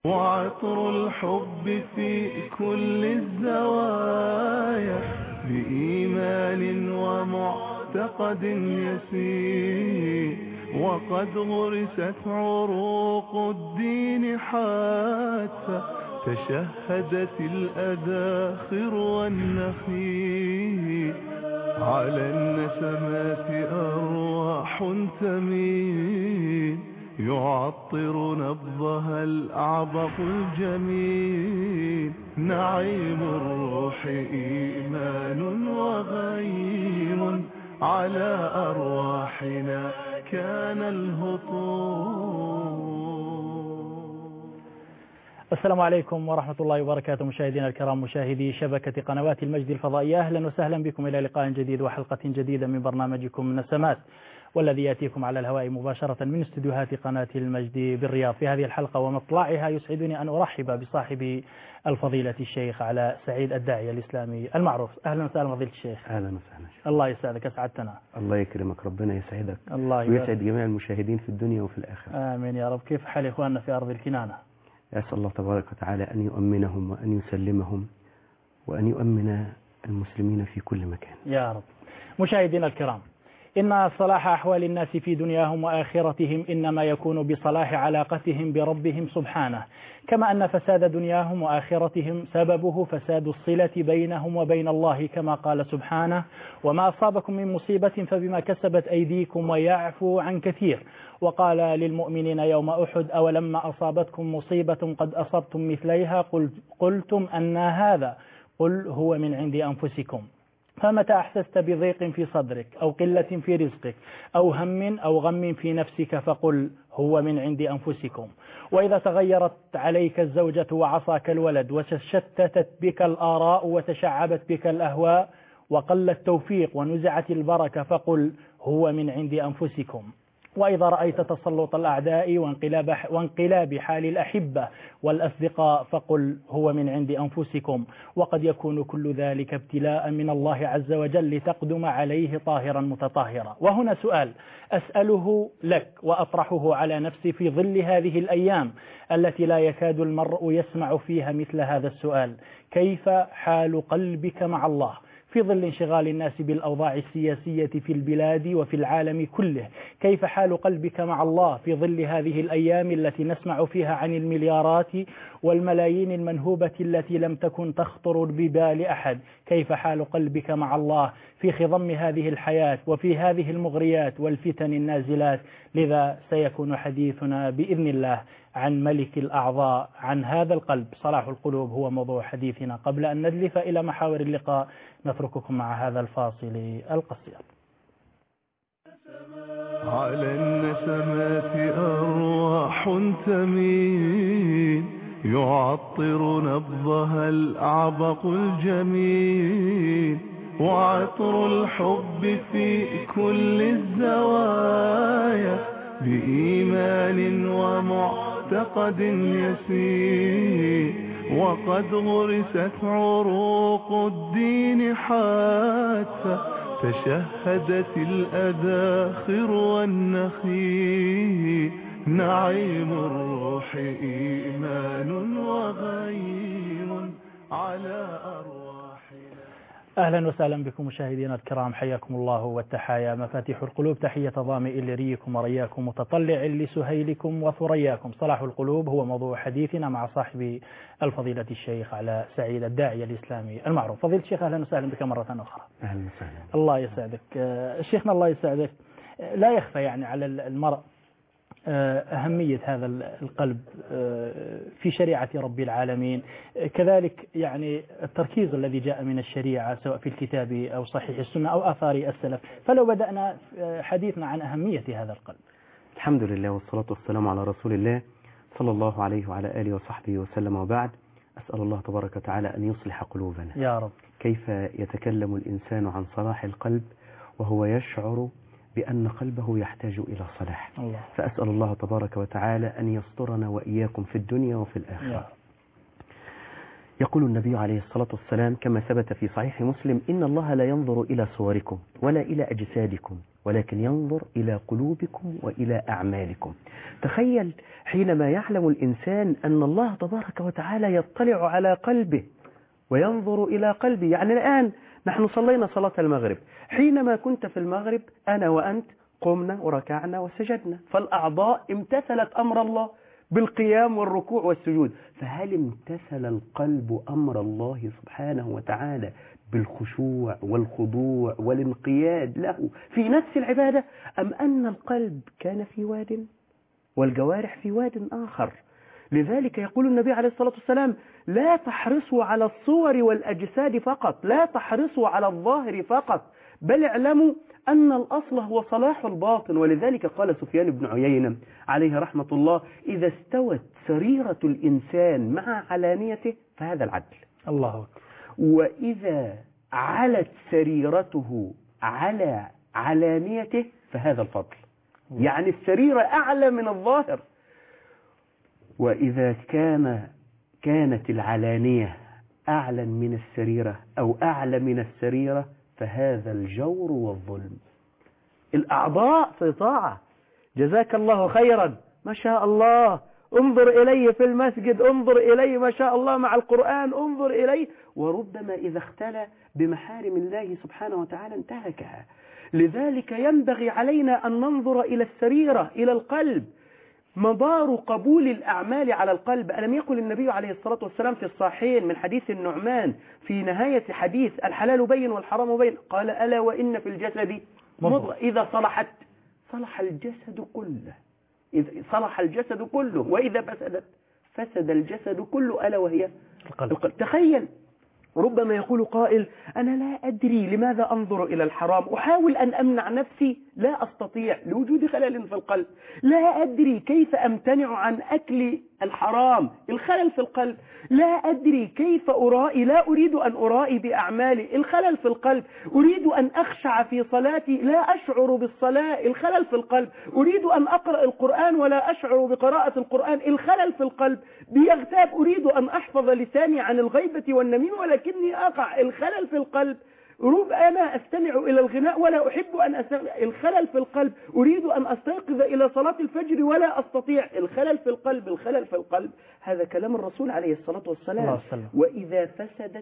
وعطر الحب في كل الزوايا، بإيمان ومعتقد يسير، وقد غرست عروق الدين حتى تشهدت الأذاخر والنخيل. على النسمات أرواح تميل، يعطر نبضها الأعبق الجميل. نعيم الروح إيمان وغيم، على أرواحنا كان الهطول. السلام عليكم ورحمة الله وبركاته، مشاهدينا الكرام، مشاهدي شبكة قنوات المجد الفضائية، أهلا وسهلا بكم إلى لقاء جديد وحلقة جديدة من برنامجكم نسمات، والذي يأتيكم على الهواء مباشرة من استديوهات قناة المجد بالرياض. في هذه الحلقة ومطلعها يسعدني أن أرحب بصاحب الفضيلة الشيخ علاء سعيد الداعية الإسلامي المعروف. أهلا وسهلا فضيلة الشيخ. أهلا وسهلا. الله يسعدك، أسعدتنا. الله يكرمك، ربنا يسعدك. الله ويسعد جميع المشاهدين في الدنيا وفي الآخرة. آمين يا رب. كيف حال إخواننا في أرض الكنانة؟ أسأل الله تبارك وتعالى أن يؤمنهم وأن يسلمهم وأن يؤمن المسلمين في كل مكان يا رب. مشاهدينا الكرام، إن صلاح أحوال الناس في دنياهم وآخرتهم إنما يكون بصلاح علاقتهم بربهم سبحانه، كما أن فساد دنياهم وآخرتهم سببه فساد الصلة بينهم وبين الله، كما قال سبحانه: وما أصابكم من مصيبة فبما كسبت أيديكم ويعفو عن كثير. وقال للمؤمنين يوم أحد: أولما أصابتكم مصيبة قد أصبتم مثليها قلتم أن هذا، قل هو من عند أنفسكم. فمتى أحسست بضيق في صدرك أو قلة في رزقك أو هم أو غم في نفسك فقل هو من عند أنفسكم. وإذا تغيرت عليك الزوجة وعصاك الولد وتشتتت بك الآراء وتشعبت بك الأهواء وقل التوفيق ونزعت البركة فقل هو من عند أنفسكم. وإذا رأيت تسلط الأعداء وانقلاب حال الأحبة والأصدقاء فقل هو من عند أنفسكم. وقد يكون كل ذلك ابتلاء من الله عز وجل لتقدم عليه طاهرا متطهرا. وهنا سؤال أسأله لك وأطرحه على نفسي في ظل هذه الأيام التي لا يكاد المرء يسمع فيها مثل هذا السؤال: كيف حال قلبك مع الله في ظل انشغال الناس بالأوضاع السياسية في البلاد وفي العالم كله؟ كيف حال قلبك مع الله في ظل هذه الأيام التي نسمع فيها عن المليارات والملايين المنهوبة التي لم تكن تخطر ببال أحد؟ كيف حال قلبك مع الله في خضم هذه الحياة وفي هذه المغريات والفتن النازلات؟ لذا سيكون حديثنا بإذن الله عن ملك الأعضاء، عن هذا القلب. صلاح القلوب هو موضوع حديثنا. قبل أن ندلف إلى محاور اللقاء نترككم مع هذا الفاصل القصير. على النسمات أرواح تميل، يعطر نبضها الأعبق الجميل. وعطر الحب في كل الزوايا، بإيمان ومعتقد يسير، وقد غرست عروق الدين حتى تشهدت الأذاخر والنخيل. نعيم الروح إيمان وغيم، على أرواحنا. أهلا وسهلا بكم مشاهدينا الكرام، حياكم الله والتحايا مفاتيح القلوب. تحية ظامئ لريكم ورياكم، متطلع لسهيلكم وثرياكم. صلاح القلوب هو موضوع حديثنا مع صاحب الفضيلة الشيخ علاء سعيد الداعية الإسلامي المعروف. فضيلة الشيخ أهلا وسهلا بك مرة أخرى. أهلا وسهلا. الله يسعدك شيخنا، الله يسعدك. لا يخفى يعني على المرء أهمية هذا القلب في شريعة رب العالمين، كذلك يعني التركيز الذي جاء من الشريعة سواء في الكتاب أو صحيح السنة أو آثار السلف. فلو بدأنا حديثنا عن أهمية هذا القلب. الحمد لله والصلاة والسلام على رسول الله صلى الله عليه وعلى آله وصحبه وسلم، وبعد. أسأل الله تبارك وتعالى أن يصلح قلوبنا يا رب. كيف يتكلم الإنسان عن صلاح القلب وهو يشعر بأن قلبه يحتاج إلى صلاح؟ الله. فأسأل الله تبارك وتعالى أن يسترنا وإياكم في الدنيا وفي الآخرة. يقول النبي عليه الصلاة والسلام كما ثبت في صحيح مسلم: إن الله لا ينظر إلى صوركم ولا إلى أجسادكم ولكن ينظر إلى قلوبكم وإلى أعمالكم. تخيل حينما يعلم الإنسان أن الله تبارك وتعالى يطلع على قلبه وينظر إلى قلبي. يعني الآن نحن صلينا صلاة المغرب، حينما كنت في المغرب أنا وأنت قمنا وركعنا وسجدنا، فالأعضاء امتثلت أمر الله بالقيام والركوع والسجود، فهل امتثل القلب أمر الله سبحانه وتعالى بالخشوع والخضوع والانقياد له في نفس العبادة، أم أن القلب كان في واد والجوارح في واد آخر؟ لذلك يقول النبي عليه الصلاة والسلام: لا تحرصوا على الصور والأجساد فقط، لا تحرصوا على الظاهر فقط، بل اعلموا أن الأصل هو صلاح الباطن. ولذلك قال سفيان بن عيينة عليه رحمة الله: إذا استوت سريرة الإنسان مع علانيته فهذا العدل. الله أكبر. وإذا علت سريرته على علانيته فهذا الفضل. يعني السريرة أعلى من الظاهر. وإذا كانت العلانية أعلى من السريرة أو أعلى من السريرة فهذا الجور والظلم. الأعضاء في طاعة، جزاك الله خيرا، ما شاء الله، انظر إلي في المسجد، انظر إلي ما شاء الله مع القرآن، انظر إلي، وربما إذا اختلى بمحارم الله سبحانه وتعالى انتهكها. لذلك ينبغي علينا أن ننظر إلى السريرة، إلى القلب. مدار قبول الأعمال على القلب. ألم يقل النبي عليه الصلاة والسلام في الصحيحين من حديث النعمان في نهاية حديث الحلال بين والحرام بين، قال: ألا وإن في الجسد مضغة إذا صلحت صلح الجسد كله، إذا صلح الجسد كله، وإذا فسدت فسد الجسد كله، ألا وهي القلب. تخيل ربما يقول قائل: أنا لا أدري لماذا أنظر إلى الحرام، أحاول أن أمنع نفسي، لا أستطيع لوجود خلل في القلب، لا أدري كيف أمتنع عن أكل الحرام، الخلل في القلب، لا أدري كيف أرائي، لا أريد أن أرائي بأعمالي، الخلل في القلب، أريد أن أخشع في صلاتي، لا أشعر بالصلاة، الخلل في القلب، أريد أن أقرأ القرآن ولا أشعر بقراءة القرآن، الخلل في القلب، بيغتاب، أريد أن أحفظ لساني عن الغيبة والنميمة ولكني أقع، الخلل في القلب، أنا أستمع إلى الغناء ولا أحب أن أستمع، الخلل في القلب، أريد أن أستيقظ إلى صلاة الفجر ولا أستطيع، الخلل في القلب، الخلل في القلب. هذا كلام الرسول عليه الصلاة والسلام. وإذا فسدت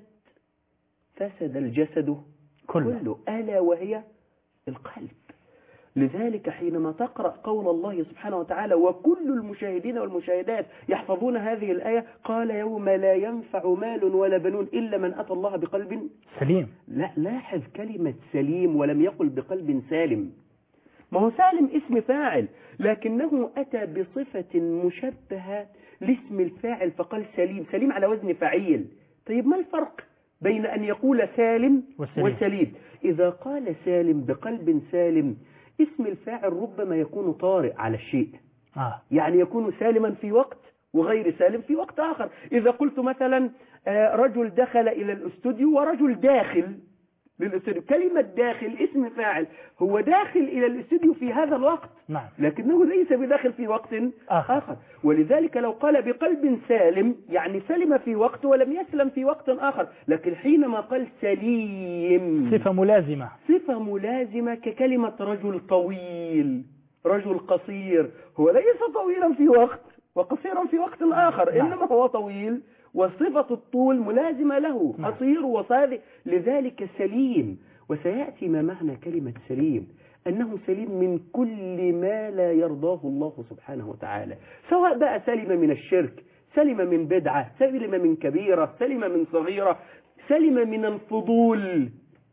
فسد الجسد كله، ألا وهي القلب. لذلك حينما تقرأ قول الله سبحانه وتعالى: وكل المشاهدين والمشاهدات يحفظون هذه الآية، قال: يوم لا ينفع مال ولا بنون إلا من أتى الله بقلب سليم. لا، لاحظ كلمة سليم ولم يقل بقلب سالم. ما هو سالم اسم فاعل، لكنه أتى بصفة مشبهة لاسم الفاعل فقال سليم، سليم على وزن فعيل. طيب ما الفرق بين أن يقول سالم وسليم؟ إذا قال سالم بقلب سالم، اسم الفاعل ربما يكون طارئ على الشيء، يعني يكون سالما في وقت وغير سالم في وقت آخر. إذا قلت مثلا رجل دخل إلى الاستوديو ورجل داخل للاستوديو، كلمة داخل اسم فاعل، هو داخل إلى الاستوديو في هذا الوقت، لكنه ليس بداخل في وقت آخر. ولذلك لو قال بقلب سالم يعني سلم في وقت ولم يسلم في وقت آخر. لكن حينما قال سليم، صفة ملازمة، صفة ملازمة ككلمة رجل طويل، رجل قصير، هو ليس طويلا في وقت وقصيرا في وقت آخر، إنما هو طويل وصفة الطول ملازمة له، قصير وصاذ. لذلك سليم. وسيأتي ما معنى كلمة سليم، أنه سليم من كل ما لا يرضاه الله سبحانه وتعالى، سواء بقى سلم من الشرك، سلم من بدعة، سلم من كبيرة، سلم من صغيرة، سلم من الفضول،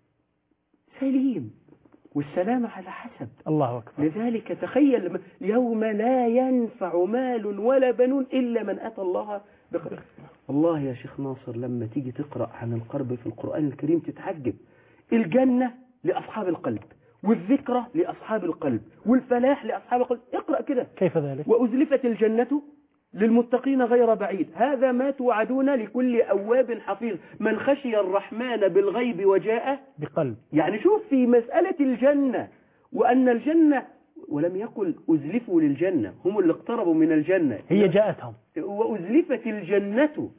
سليم. والسلام على حسب. الله أكبر. لذلك تخيل: يوم لا ينفع مال ولا بنون إلا من أتى الله بقلب. الله يا شيخ ناصر لما تيجي تقرأ عن القرب في القرآن الكريم تتعجب. الجنة لأصحاب القلب، والذكرى لأصحاب القلب، والفلاح لأصحاب القلب. اقرأ كده. كيف ذلك؟ وأزلفت الجنة للمتقين غير بعيد، هذا ما توعدون لكل أواب حفيظ، من خشي الرحمن بالغيب وجاء بقلب. يعني شوف في مسألة الجنة، وأن الجنة، ولم يقل أزلفوا للجنة، هم اللي اقتربوا من الجنة، هي جاءتهم. وأزلفت الجنة،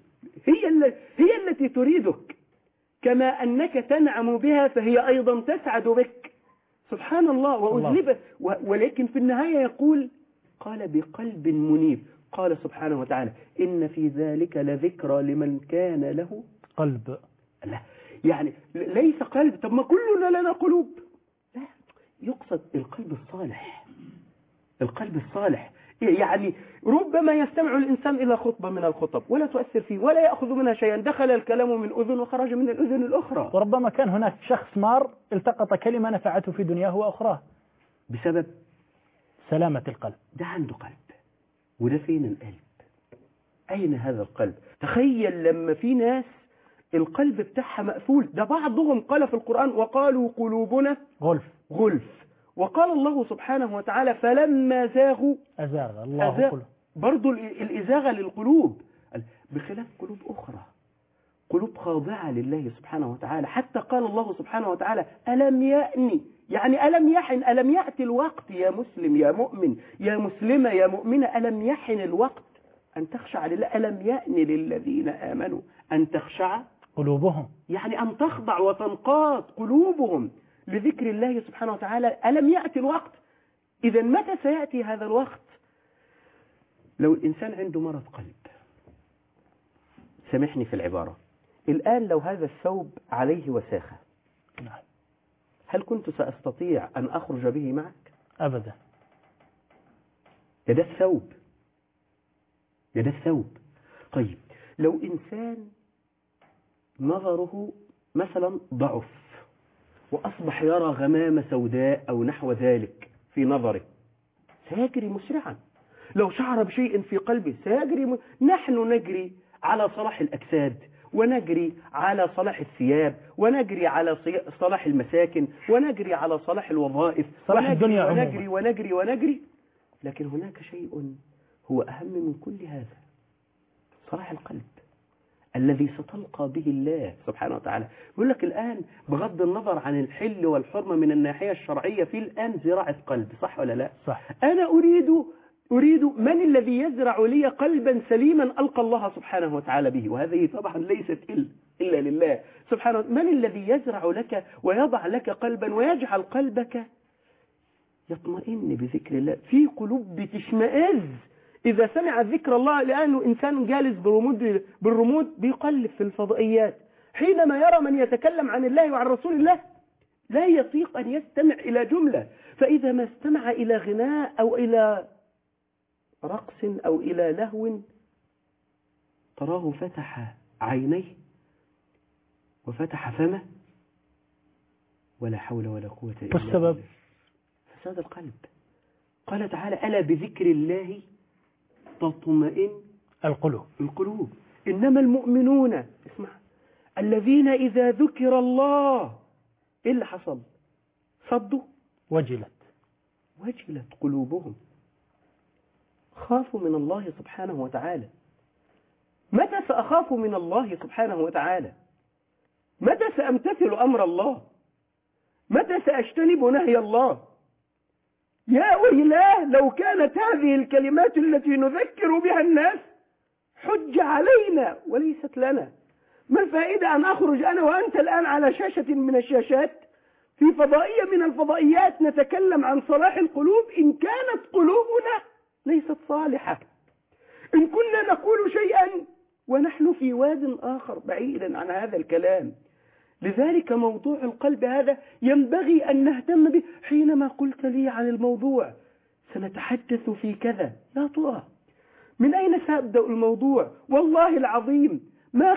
هي التي تريدك، كما أنك تنعم بها فهي أيضا تسعد بك. سبحان الله. وأذنب، ولكن في النهاية يقول قال بقلب منيب. قال سبحانه وتعالى إن في ذلك لذكرى لمن كان له قلب. لا يعني ليس قلب، طب ما كلنا لنا قلوب، لا يقصد القلب الصالح. القلب الصالح يعني ربما يستمع الإنسان إلى خطبة من الخطب ولا تؤثر فيه ولا يأخذ منها شيئا، دخل الكلام من أذن وخرج من الأذن الأخرى. وربما كان هناك شخص مار التقط كلمة نفعته في دنياه وأخراه بسبب سلامة القلب. ده عنده قلب، وده فين القلب؟ أين هذا القلب؟ تخيل لما في ناس القلب بتاعها مقفول. ده بعضهم قال في القرآن وقالوا قلوبنا غلف. وقال الله سبحانه وتعالى فلما زاغوا أزاغ الله قلوب. برضو الإزاغة للقلوب، بخلاف قلوب أخرى، قلوب خاضعة لله سبحانه وتعالى. حتى قال الله سبحانه وتعالى ألم يأني، يعني ألم يحن، ألم يأتي الوقت يا مسلم يا مؤمن يا مسلمة يا مؤمنة، ألم يحن الوقت أن تخشع لله. ألم يأني للذين آمنوا أن تخشع قلوبهم، يعني أن تخضع وتنقاد قلوبهم لذكر الله سبحانه وتعالى. ألم يأتي الوقت؟ إذا متى سيأتي هذا الوقت؟ لو الإنسان عنده مرض قلب، سامحني في العبارة، الآن لو هذا الثوب عليه وساخة، هل كنت سأستطيع أن أخرج به معك؟ أبدا. ده الثوب، ده الثوب. طيب لو إنسان نظره مثلا ضعف وأصبح يرى غمامة سوداء أو نحو ذلك في نظره، سيجري مسرعا. لو شعر بشيء في قلبه سيجري نحن نجري على صلاح الأجساد، ونجري على صلاح الثياب، ونجري على صلاح المساكن، ونجري على صلاح الوظائف، صلاح الدنيا ونجري ونجري ونجري. لكن هناك شيء هو أهم من كل هذا، صلاح القلب الذي ستلقى به الله سبحانه وتعالى. يقول لك الآن بغض النظر عن الحل والحرمة من الناحية الشرعية، في الآن زراعة قلب، صح ولا لا؟ صح. أنا أريد من الذي يزرع لي قلبا سليما ألقى الله سبحانه وتعالى به، وهذه طبعا ليست إلا لله سبحانه. من الذي يزرع لك ويضع لك قلبا ويجعل قلبك يطمئن بذكر الله؟ في قلوب بتشمئز إذا سمع ذكر الله، لأنه إنسان جالس بالرمود بيقلب في الفضائيات، حينما يرى من يتكلم عن الله وعن رسول الله لا يطيق أن يستمع إلى جملة. فإذا ما استمع إلى غناء أو إلى رقص أو إلى لهو، تراه فتح عينيه وفتح فمه ولا حول ولا قوة إلا بالله. والسبب فساد القلب. قال تعالى ألا بذكر الله تطمئن القلوب. إنما المؤمنون، اسمع، الذين إذا ذكر الله إيه اللي حصل؟ صدوا، وجلت قلوبهم، خافوا من الله سبحانه وتعالى. متى سأخاف من الله سبحانه وتعالى؟ متى سأمتثل أمر الله؟ متى سأجتنب نهي الله؟ يا ويلاه لو كانت هذه الكلمات التي نذكر بها الناس حج علينا وليست لنا. ما الفائدة أن أخرج أنا وأنت الآن على شاشة من الشاشات في فضائية من الفضائيات نتكلم عن صلاح القلوب إن كانت قلوبنا ليست صالحة، إن كنا نقول شيئا ونحن في واد آخر بعيدا عن هذا الكلام. لذلك موضوع القلب هذا ينبغي أن نهتم به. حينما قلت لي عن الموضوع سنتحدث في كذا، لا ترى من أين سأبدأ الموضوع؟ والله العظيم ما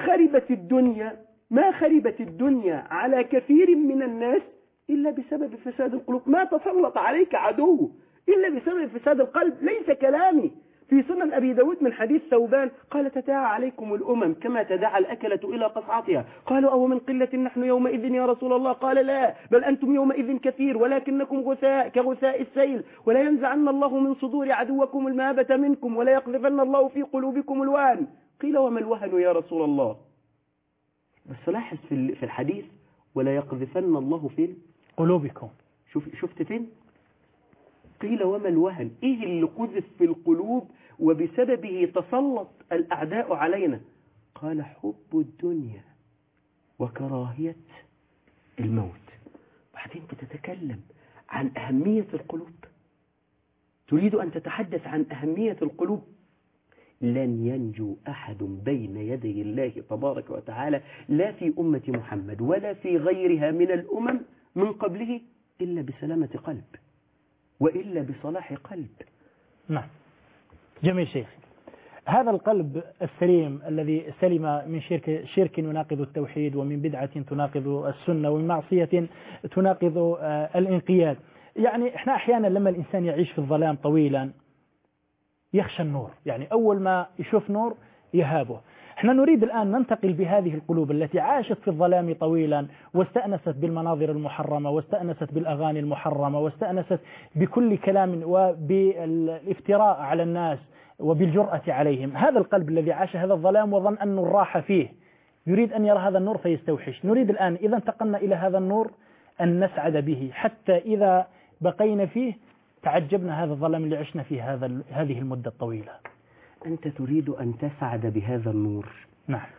خربت الدنيا على كثير من الناس إلا بسبب فساد القلوب. ما تسلط عليك عدو إلا بسبب فساد القلب، ليس كلامي. في سنن أبي داود من حديث ثوبان قال تداعى عليكم الأمم كما تداعى الأكلة إلى قصعتها. قالوا أو من قلة نحن يومئذ يا رسول الله؟ قال لا، بل أنتم يومئذ كثير ولكنكم غثاء كغثاء السيل، ولا ينزعن الله من صدور عدوكم المهابة منكم، ولا يقذفن الله في قلوبكم الوهن. قيل وما الوهن يا رسول الله؟ بس لاحظ في الحديث ولا يقذفن الله في قلوبكم. شفت فين؟ قيل وما الوهن؟ إيه اللي قذف في القلوب وبسببه تسلط الأعداء علينا؟ قال حب الدنيا وكراهية الموت. بعدين بتتكلم عن أهمية القلوب، تريد أن تتحدث عن أهمية القلوب. لن ينجو أحد بين يدي الله تبارك وتعالى لا في أمة محمد ولا في غيرها من الأمم من قبله إلا بسلامة قلب وإلا بصلاح قلب. نعم، جميل شيخ. هذا القلب السليم الذي سلم من شرك يناقض التوحيد، ومن بدعة تناقض السنة، ومن معصية تناقض الانقياد. يعني احنا أحيانا لما الإنسان يعيش في الظلام طويلا يخشى النور، يعني أول ما يشوف نور يهابه. احنا نريد الآن ننتقل بهذه القلوب التي عاشت في الظلام طويلا واستأنست بالمناظر المحرمة، واستأنست بالأغاني المحرمة، واستأنست بكل كلام وبالافتراء على الناس وبالجرأة عليهم. هذا القلب الذي عاش هذا الظلام وظن أن الراحة فيه يريد أن يرى هذا النور فيستوحش. نريد الآن إذا انتقلنا إلى هذا النور أن نسعد به، حتى إذا بقينا فيه تعجبنا هذا الظلام اللي عشنا فيه هذه المدة الطويلة. أنت تريد أن تسعد بهذا النور. نعم.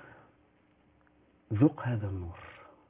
ذوق هذا النور.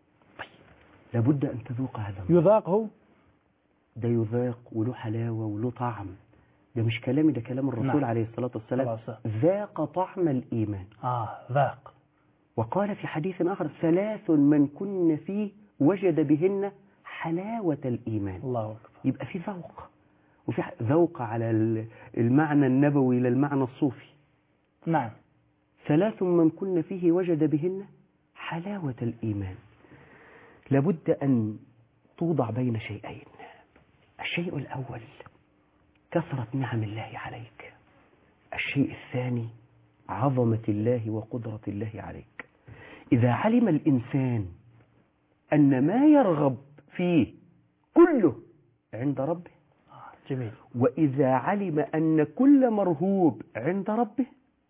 لابد أن تذوق هذا النور. يذاق هو؟ ده يذاق وله حلاوة وله طعم. ده مش كلامي، ده كلام الرسول نعم. عليه الصلاة والسلام. ذاق طعم الإيمان. ذاق. وقال في حديث آخر: 3 من كن فيه وجد بهن حلاوة الإيمان. الله أكبر. يبقى في ذوق، وفي ذوق على المعنى النبوي للمعنى الصوفي. نعم. 3 من كن فيه وجد بهن حلاوة الإيمان. لابد أن توضع بين شيئين. الشيء الأول كثرة نعم الله عليك. الشيء الثاني عظمة الله وقدرة الله عليك. إذا علم الإنسان أن ما يرغب فيه كله عند ربه، جميل. وإذا علم أن كل مرهوب عند ربه،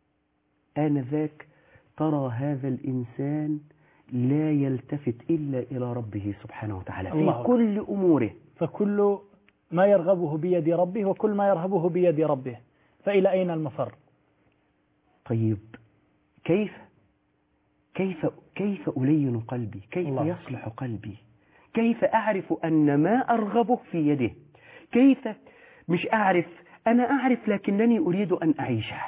آنذاك ترى هذا الإنسان لا يلتفت إلا إلى ربه سبحانه وتعالى في كل أموره. فكل ما يرغبه بيد ربه وكل ما يرهبه بيد ربه، فإلى أين المفر؟ طيب كيف ألين قلبي؟ كيف يصلح قلبي؟ كيف أعرف أن ما أرغبه في يده؟ كيف مش أعرف؟ أنا أعرف لكنني أريد أن أعيشه،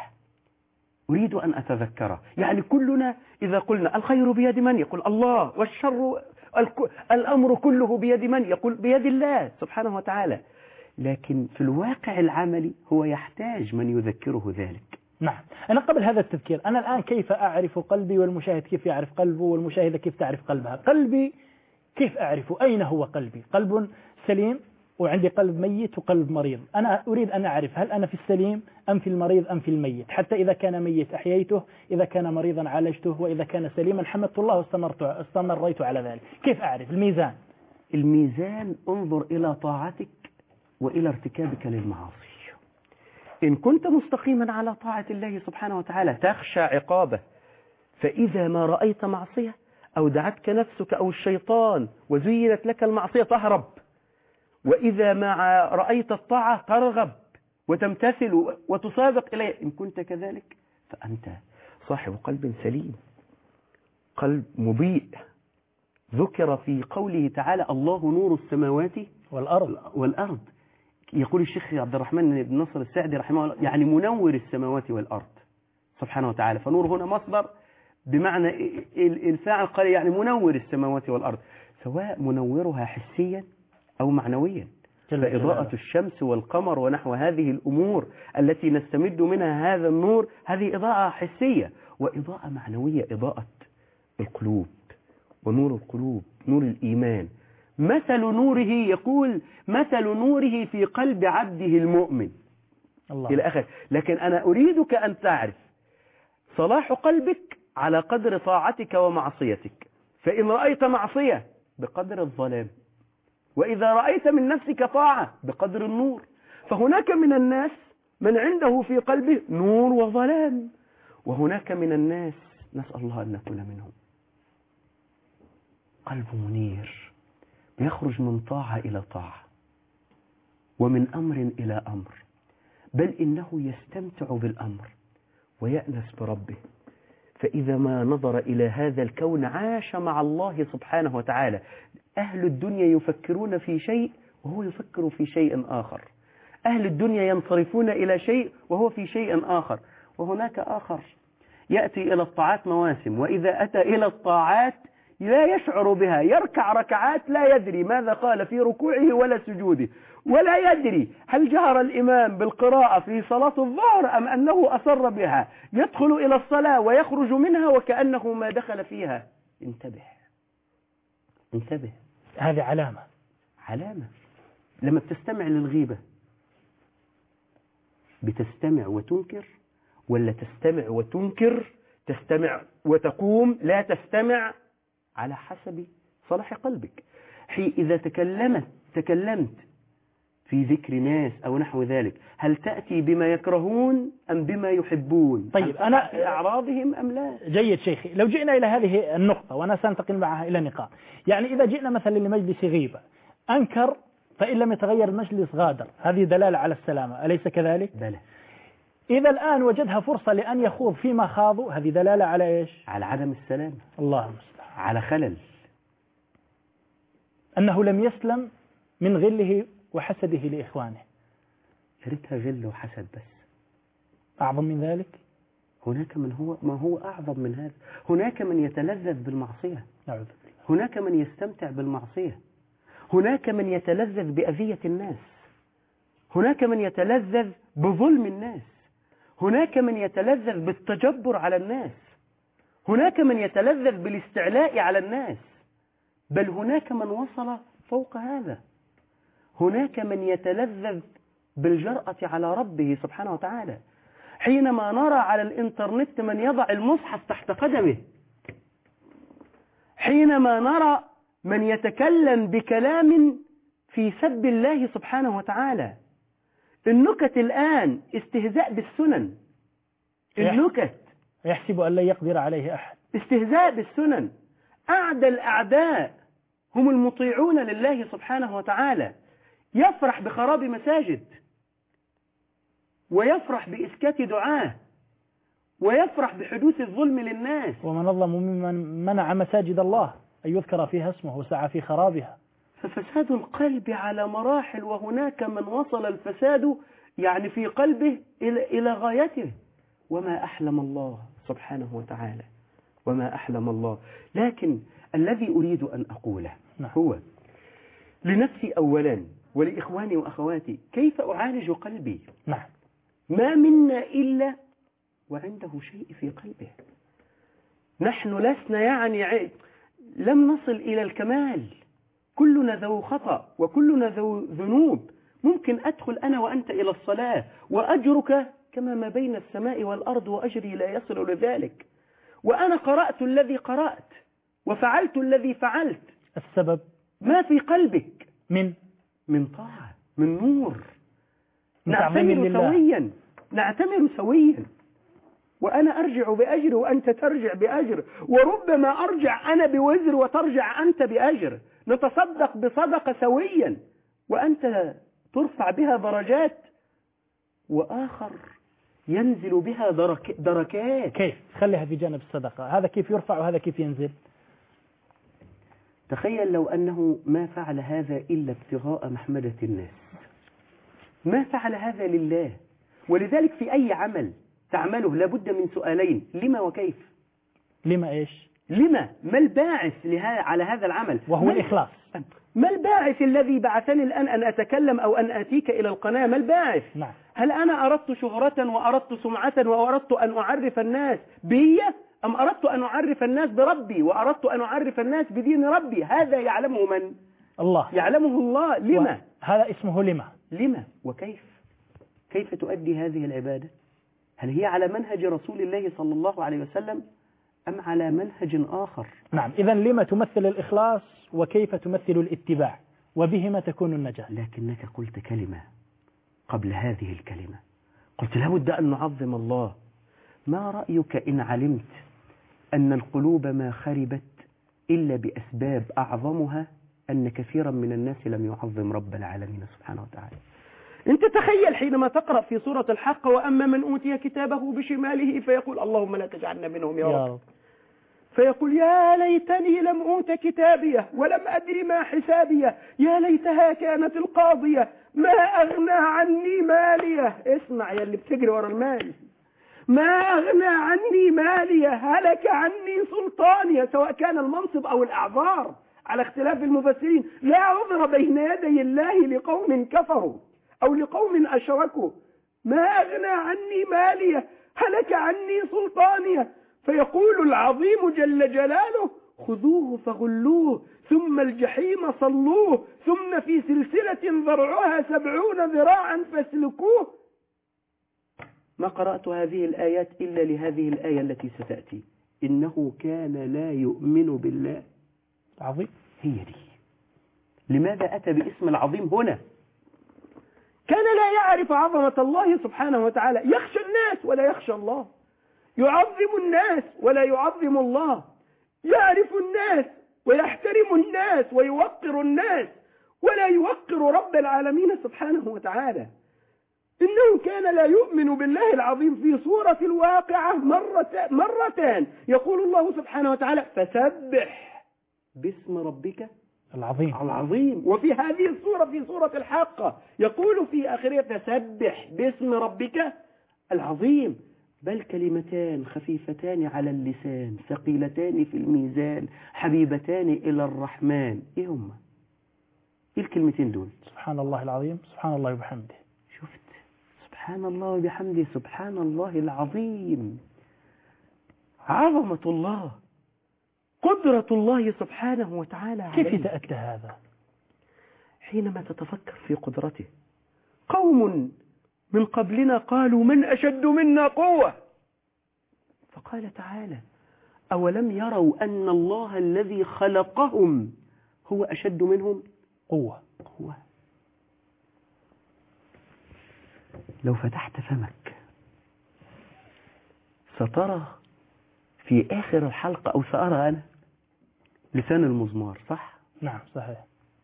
أريد أن أتذكره. يعني كلنا إذا قلنا الخير بيد من؟ يقول الله. والشر الأمر كله بيد من؟ يقول بيد الله سبحانه وتعالى. لكن في الواقع العملي هو يحتاج من يذكره ذلك. نعم. أنا قبل هذا التذكير، أنا الآن كيف أعرف قلبي، والمشاهد كيف يعرف قلبه، والمشاهدة كيف تعرف قلبها؟ قلبي كيف أعرف؟ أين هو قلبي؟ قلب سليم وعندي قلب ميت وقلب مريض. أنا أريد أن أعرف هل أنا في السليم أم في المريض أم في الميت، حتى إذا كان ميت أحييته، إذا كان مريضا عالجته، وإذا كان سليما حمدت الله واستمريت على ذلك. كيف أعرف الميزان؟ الميزان انظر إلى طاعتك وإلى ارتكابك للمعاصي. إن كنت مستقيما على طاعة الله سبحانه وتعالى تخشى عقابه، فإذا ما رأيت معصية أو دعتك نفسك أو الشيطان وزينت لك المعصية تهرب، وإذا ما رأيت الطاعة ترغب وتمتثل وتسابق إليه. إن كنت كذلك فأنت صاحب قلب سليم، قلب مضيء. ذكر في قوله تعالى: الله نور السماوات والأرض. يقول الشيخ عبد الرحمن بن نصر السعدي رحمه الله: يعني منور السماوات والأرض سبحانه وتعالى. فنور هنا مصدر بمعنى الفاعل، قال يعني منور السماوات والأرض، سواء منورها حسيا أو معنويا. فإضاءة الشمس والقمر ونحو هذه الأمور التي نستمد منها هذا النور، هذه إضاءة حسية. وإضاءة معنوية إضاءة القلوب، ونور القلوب نور الإيمان. مثل نوره، يقول مثل نوره في قلب عبده المؤمن الله. إلى آخر. لكن أنا أريدك أن تعرف صلاح قلبك على قدر طاعتك ومعصيتك. فإن رأيت معصية بقدر الظلام، وإذا رأيت من نفسك طاعة بقدر النور. فهناك من الناس من عنده في قلبه نور وظلام، وهناك من الناس نسأل الله أن نكون منهم قلب منير يخرج من طاعة إلى طاعة ومن أمر إلى أمر، بل إنه يستمتع بالأمر ويأنس بربه فإذا ما نظر إلى هذا الكون عاش مع الله سبحانه وتعالى. أهل الدنيا يفكرون في شيء وهو يفكر في شيء آخر، أهل الدنيا ينصرفون إلى شيء وهو في شيء آخر. وهناك آخر يأتي إلى الطاعات مواسم، وإذا أتى إلى الطاعات لا يشعر بها، يركع ركعات لا يدري ماذا قال في ركوعه ولا سجوده، ولا يدري هل جهر الإمام بالقراءة في صلاة الظهر أم أنه أسر بها، يدخل إلى الصلاة ويخرج منها وكأنه ما دخل فيها. انتبه انتبه، هذه علامة. لما بتستمع للغيبة بتستمع وتنكر، ولا تستمع وتنكر، تستمع وتقوم، لا تستمع؟ على حسب صلاح قلبك. إذا تكلمت في ذكر ناس أو نحو ذلك، هل تأتي بما يكرهون أم بما يحبون؟ طيب، أنا في أعراضهم أم لا؟ جيد شيخي، لو جئنا إلى هذه النقطة وأنا سأنتقل معها إلى نقاط. يعني إذا جئنا مثلا لمجلس غيبة أنكر، فإن لم يتغير المجلس غادر، هذه دلالة على السلامة، أليس كذلك؟ بلى. إذا الآن وجدها فرصة لأن يخوض فيما خاضوا، هذه دلالة على إيش؟ على عدم السلام، الله المستعان، على خلل، أنه لم يسلم من غله وحسده لإخوانه. يا ريتها غل وحسد بس. أعظم من ذلك؟ هناك ما هو أعظم من هذا. هناك من يتلذذ بالمعصية، نعوذ بالله. هناك من يستمتع بالمعصية، هناك من يتلذذ بأذية الناس، هناك من يتلذذ بظلم الناس، هناك من يتلذذ بالتجبر على الناس، هناك من يتلذذ بالاستعلاء على الناس، بل هناك من وصل فوق هذا. هناك من يتلذذ بالجرأة على ربه سبحانه وتعالى. حينما نرى على الإنترنت من يضع المصحف تحت قدمه، حينما نرى من يتكلم بكلام في سب الله سبحانه وتعالى. النكت الآن استهزاء بالسنن، النكت يحسب أن لا يقدر عليه أحد، استهزاء بالسنن. أعدى الأعداء هم المطيعون لله سبحانه وتعالى. يفرح بخراب مساجد، ويفرح بإسكات دعاه، ويفرح بحدوث الظلم للناس. ومن أظلم ممن منع مساجد الله أن يذكر فيها اسمه وسعى في خرابها. ففساد القلب على مراحل، وهناك من وصل الفساد يعني في قلبه إلى غايته. وما أحلم الله سبحانه وتعالى، وما أحلم الله. لكن الذي أريد أن أقوله هو لنفسي أولا ولإخواني وأخواتي، كيف أعالج قلبي؟ نعم. ما منا إلا وعنده شيء في قلبه. نحن لسنا يعني لم نصل إلى الكمال، كلنا ذو خطأ وكلنا ذو ذنوب. ممكن أدخل أنا وأنت إلى الصلاة وأجرك كما ما بين السماء والأرض، وأجري لا يصل لذلك. وأنا قرأت الذي قرأت وفعلت الذي فعلت. السبب ما في قلبك من طاعة، من نور. نعتمر سويا، وأنا أرجع بأجر وأنت ترجع بأجر، وربما أرجع أنا بوزر وترجع أنت بأجر. نتصدق بصدقة سويا، وأنت ترفع بها درجات وآخر ينزل بها دركات. كيف؟ خليها في جانب الصدقة، هذا كيف يرفع وهذا كيف ينزل؟ تخيل لو أنه ما فعل هذا إلا ابتغاء محمدة الناس، ما فعل هذا لله. ولذلك في أي عمل تعمله لابد من سؤالين: لما وكيف؟ لما إيش؟ لما؟ ما الباعث على هذا العمل؟ وهو الإخلاص. ما الباعث الذي بعثني الآن أن أتكلم أو أن أتيك إلى القناة؟ ما الباعث؟ نعم. هل أنا أردت شهرة وأردت سمعة وأردت أن أعرف الناس بي، أم أردت أن أعرف الناس بربي وأردت أن أعرف الناس بدين ربي؟ هذا يعلمه من؟ الله. يعلمه الله. لما؟ هذا اسمه لما وكيف؟ كيف تؤدي هذه العبادة؟ هل هي على منهج رسول الله صلى الله عليه وسلم أم على منهج آخر؟ نعم. إذن لما تمثل الإخلاص، وكيف تمثل الاتباع، وبهما تكون النجاة. لكنك قلت كلمة قبل هذه الكلمة، قلت لابد أن نعظم الله. ما رأيك إن علمت أن القلوب ما خربت إلا بأسباب أعظمها أن كثيرا من الناس لم يعظم رب العالمين سبحانه وتعالى؟ انت تخيل حينما تقرأ في سورة الحق وأما من أوتي كتابه بشماله فيقول اللهم لا تجعلنا منهم يا رب. فيقول يا ليتني لم أوت كتابيه ولم أدري ما حسابيه يا ليتها كانت القاضية ما أغنى عني ماليه. اسمع يا اللي بتجري ورا المال، ما أغنى عني ماليه هلك عني سلطانيه، سواء كان المنصب أو الأعذار على اختلاف المفسرين. لا عذر بين يدي الله لقوم كفروا أو لقوم أشركوا. ما أغنى عني ماليه هلك عني سلطانيه. فيقول العظيم جل جلاله خذوه فغلوه ثم الجحيم صلوه ثم في سلسلة ذرعها 70 ذراعا فاسلكوه. ما قرأت هذه الآيات إلا لهذه الآية التي ستأتي، إنه كان لا يؤمن بالله عظيم. هي دي. لماذا أتى باسم العظيم هنا؟ كان لا يعرف عظمة الله سبحانه وتعالى، يخشى الناس ولا يخشى الله، يعظم الناس ولا يعظم الله، يعرف الناس ويحترم الناس ويوقر الناس ولا يوقر رب العالمين سبحانه وتعالى. إنه كان لا يؤمن بالله العظيم. في سورة الواقعة مرتان يقول الله سبحانه وتعالى فسبح باسم ربك العظيم. وفي هذه السورة في سورة الحاقة يقول في آخرها فسبح باسم ربك العظيم. بل كلمتان خفيفتان على اللسان ثقيلتان في الميزان حبيبتان إلى الرحمن. إيه هما؟ إيه الكلمتين دول؟ سبحان الله العظيم، سبحان الله وبحمده. شفت؟ سبحان الله وبحمده، سبحان الله العظيم. عظمة الله، قدرة الله سبحانه وتعالى عليه. كيف يتأتى هذا؟ حينما تتفكر في قدرته. قوم من قبلنا قالوا من أشد منا قوة، فقال تعالى أولم يروا أن الله الذي خلقهم هو أشد منهم قوة. لو فتحت فمك سترى في آخر الحلقة، أو سأرى أنا لسان المزمار، صح؟ نعم صحيح.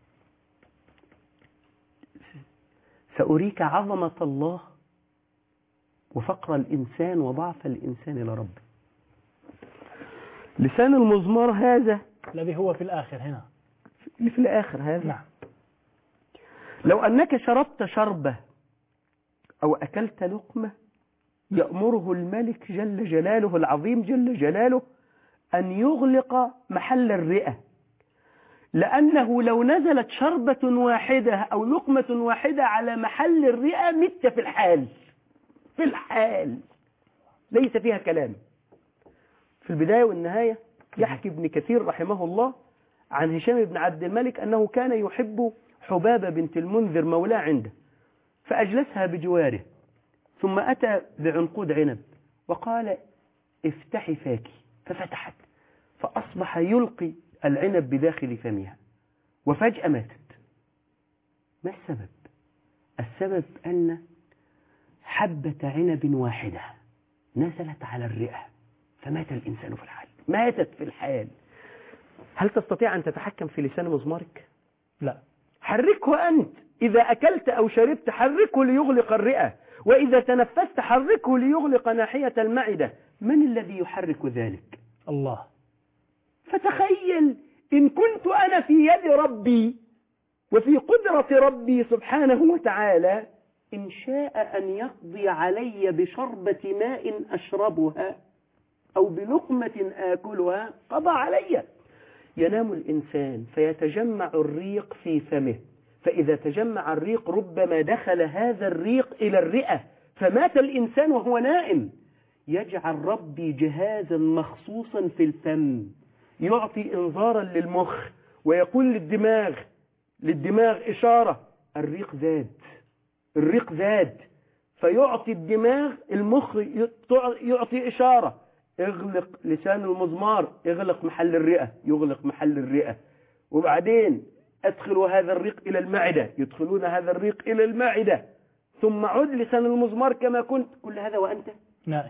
سأريك عظمة الله وفقر الإنسان وضعف الإنسان لربه. لسان المزمار هذا الذي هو في الآخر هنا، اللي في الآخر هذا. نعم. لو أنك شربت شربة أو أكلت لقمة يأمره الملك جل جلاله العظيم جل جلاله أن يغلق محل الرئة، لأنه لو نزلت شربة واحدة أو لقمة واحدة على محل الرئة مت في الحال ليس فيها كلام. في البداية والنهاية يحكي ابن كثير رحمه الله عن هشام بن عبد الملك أنه كان يحب حبابة بنت المنذر مولاه عنده، فأجلسها بجواره ثم أتى بعنقود عنب وقال افتحي فاكي، ففتحت فأصبح يلقي العنب بداخل فمها وفجأة ماتت. ما السبب؟ السبب أن حبة عنب واحدة نزلت على الرئة فمات الإنسان في الحال، ماتت في الحال. هل تستطيع أن تتحكم في لسان مزمارك؟ لا. حركه أنت، إذا أكلت أو شربت حركه ليغلق الرئة، وإذا تنفست حركه ليغلق ناحية المعدة. من الذي يحرك ذلك؟ الله. فتخيل إن كنت أنا في يد ربي وفي قدرة ربي سبحانه وتعالى، إن شاء أن يقضي علي بشربة ماء أشربها أو بلقمة آكلها قضى علي. ينام الإنسان فيتجمع الريق في فمه، فإذا تجمع الريق ربما دخل هذا الريق إلى الرئة فمات الإنسان وهو نائم. يجعل ربي جهازا مخصوصا في الفم يعطي إنذارا للمخ ويقول للدماغ إشارة الريق زاد، فيعطي المخ يعطي إشارة اغلق لسان المزمار، اغلق محل الرئة، يغلق محل الرئة. وبعدين ادخلوا هذا الريق إلى المعدة، يدخلون هذا الريق إلى المعدة، ثم عد لسان المزمار كما كنت. كل هذا وأنت نائم.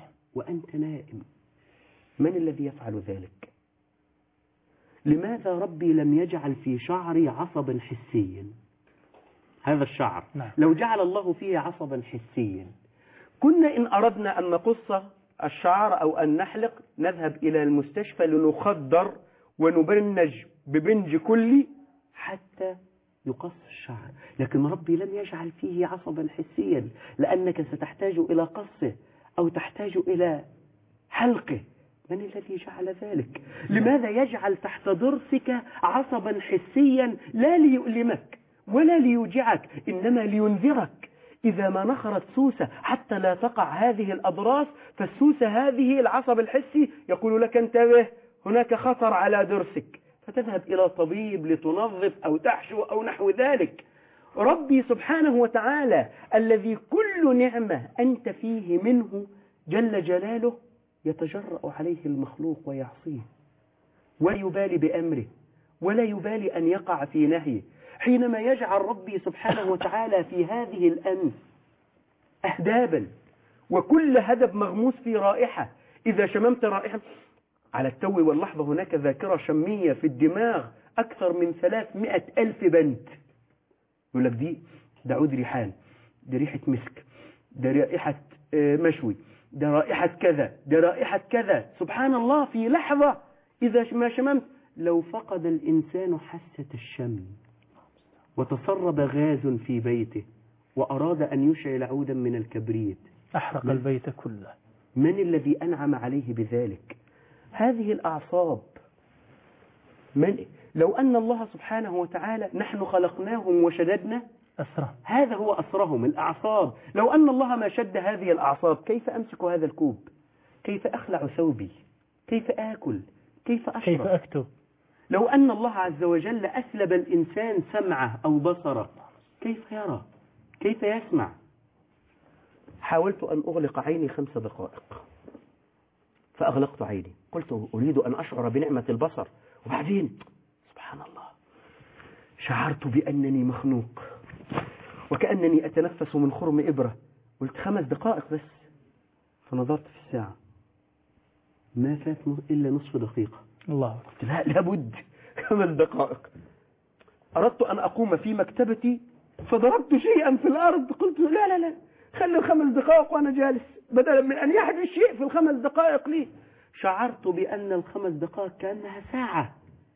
من الذي يفعل ذلك؟ لماذا ربي لم يجعل في شعري عصبا حسيا هذا الشعر نعم. لو جعل الله فيه عصبا حسيا، كنا إن أردنا أن نقص الشعر أو أن نحلق نذهب إلى المستشفى لنخدر ونبنج ببنج كلي حتى يقص الشعر. لكن ربي لم يجعل فيه عصبا حسيا، لأنك ستحتاج إلى قصه أو تحتاج إلى حلقه. من الذي جعل ذلك؟ لماذا يجعل تحت ضرسك عصبا حسيا لا ليؤلمك ولا ليوجعك، إنما لينذرك إذا ما نخرت سوسة حتى لا تقع هذه الأضراس. فالسوسة هذه العصب الحسي يقول لك انتبه هناك خطر على ضرسك، فتذهب إلى طبيب لتنظف أو تحشو أو نحو ذلك. ربي سبحانه وتعالى الذي كل نعمة أنت فيه منه جل جلاله يتجرأ عليه المخلوق ويعصيه ولا يبالي بأمره ولا يبالي أن يقع في نهيه. حينما يجعل ربي سبحانه وتعالى في هذه الأنف أهدابا وكل هدب مغموس في رائحة، إذا شممت رائحة على التو واللحظة هناك ذاكرة شمية في الدماغ أكثر من 300,000 بند. يقول لك ده عود ريحان، ده ريحة مسك، ده رائحة مشوي، ده رائحة كذا، ده رائحة كذا. سبحان الله في لحظة إذا ما شممت، لو فقد الإنسان حاسة الشم وتسرب غاز في بيته وأراد أن يشعل عودا من الكبريت أحرق البيت كله. من الذي أنعم عليه بذلك؟ هذه الأعصاب لو أن الله سبحانه وتعالى نحن خلقناهم وشددنا أسرهم، هذا هو أسرهم الأعصاب. لو أن الله ما شد هذه الأعصاب كيف أمسك هذا الكوب؟ كيف أخلع ثوبي؟ كيف آكل؟ كيف أشرب؟ كيف أكتب؟ لو أن الله عز وجل أسلب الإنسان سمعه أو بصره كيف يرى؟ كيف يسمع؟ حاولت أن أغلق عيني 5 دقائق فأغلقت عيني، قلت أريد أن أشعر بنعمة البصر، وبعدين سبحان الله شعرت بأنني مخنوق وكأنني أتنفس من خرم إبرة. قلت 5 دقائق بس، فنظرت في الساعة ما فات إلا نصف دقيقة. الله، قلت لا لابد 5 دقائق. أردت أن أقوم في مكتبتي فضربت شيئا في الأرض، قلت لا خلي 5 دقائق وأنا جالس بدلا من أن يحدث شيء في 5 دقائق لي. شعرت بأن 5 دقائق كأنها ساعة.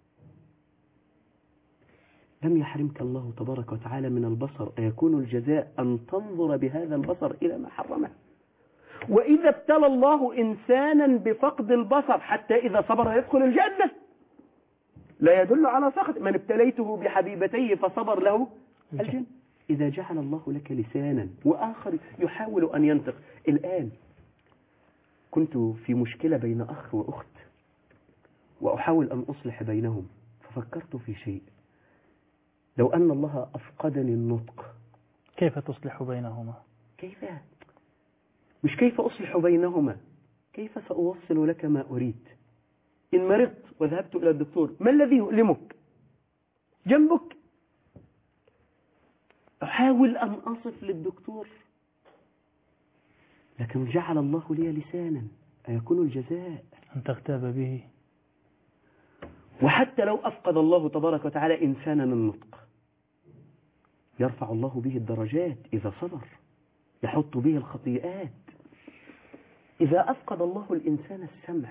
لم يحرمك الله تبارك وتعالى من البصر، أيكون الجزاء أن تنظر بهذا البصر إلى ما حرمه؟ وإذا ابتلى الله إنسانا بفقد البصر حتى إذا صبر يدخل الجنة، لا يدل على سخط. من ابتليته بحبيبتيه فصبر له الجنة. إذا جعل الله لك لسانا وآخر يحاول أن ينطق. الآن كنت في مشكلة بين أخ وأخت وأحاول أن أصلح بينهم، ففكرت في شيء، لو أن الله أفقدني النطق كيف تصلح بينهما؟ مش كيف أصلح بينهما، كيف سأوصل لك ما أريد؟ إن مرضت وذهبت إلى الدكتور ما الذي يؤلمك؟ جنبك. أحاول أن أصف للدكتور، لكن جعل الله لي لسانا، أيكون الجزاء أن تغتاب به؟ وحتى لو أفقد الله تبارك وتعالى إنسانا النطق يرفع الله به الدرجات إذا صبر، يحط به الخطيئات. إذا أفقد الله الإنسان السمع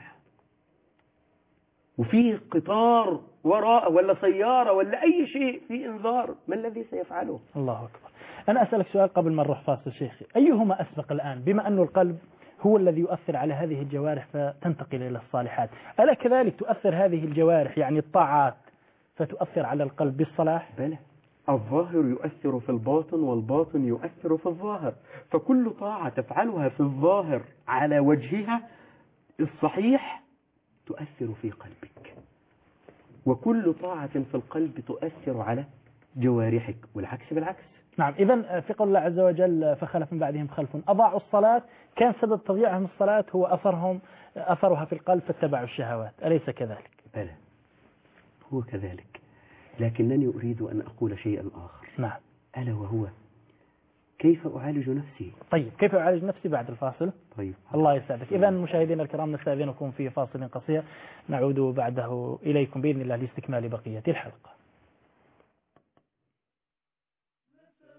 وفيه قطار وراء ولا سيارة ولا أي شيء في إنذار، ما الذي سيفعله؟ الله أكبر. أنا أسألك سؤال قبل ما نروح فاصل شيخي، أيهما أسبق الآن؟ بما أن القلب هو الذي يؤثر على هذه الجوارح فتنتقل إلى الصالحات، ألا كذلك تؤثر هذه الجوارح يعني الطاعات فتؤثر على القلب بالصلاح؟ بلى، الظاهر يؤثر في الباطن والباطن يؤثر في الظاهر. فكل طاعة تفعلها في الظاهر على وجهها الصحيح تؤثر في قلبك، وكل طاعة في القلب تؤثر على جوارحك، والعكس بالعكس. نعم. إذن في قول الله عز وجل فخلف من بعدهم خلف أضاعوا الصلاة، كان سبب تضييعهم الصلاة هو أثرها في القلب فاتبعوا الشهوات، أليس كذلك؟ بلى، هو كذلك، لكنني أريد أن أقول شيئا آخر. نعم. ألا وهو كيف أعالج نفسي؟ طيب، كيف أعالج نفسي بعد الفاصل؟ طيب، الله يسعدك. إذن مشاهدينا الكرام نستأذنكم في فاصل قصير، نعود بعده إليكم بإذن الله لاستكمال بقية الحلقة.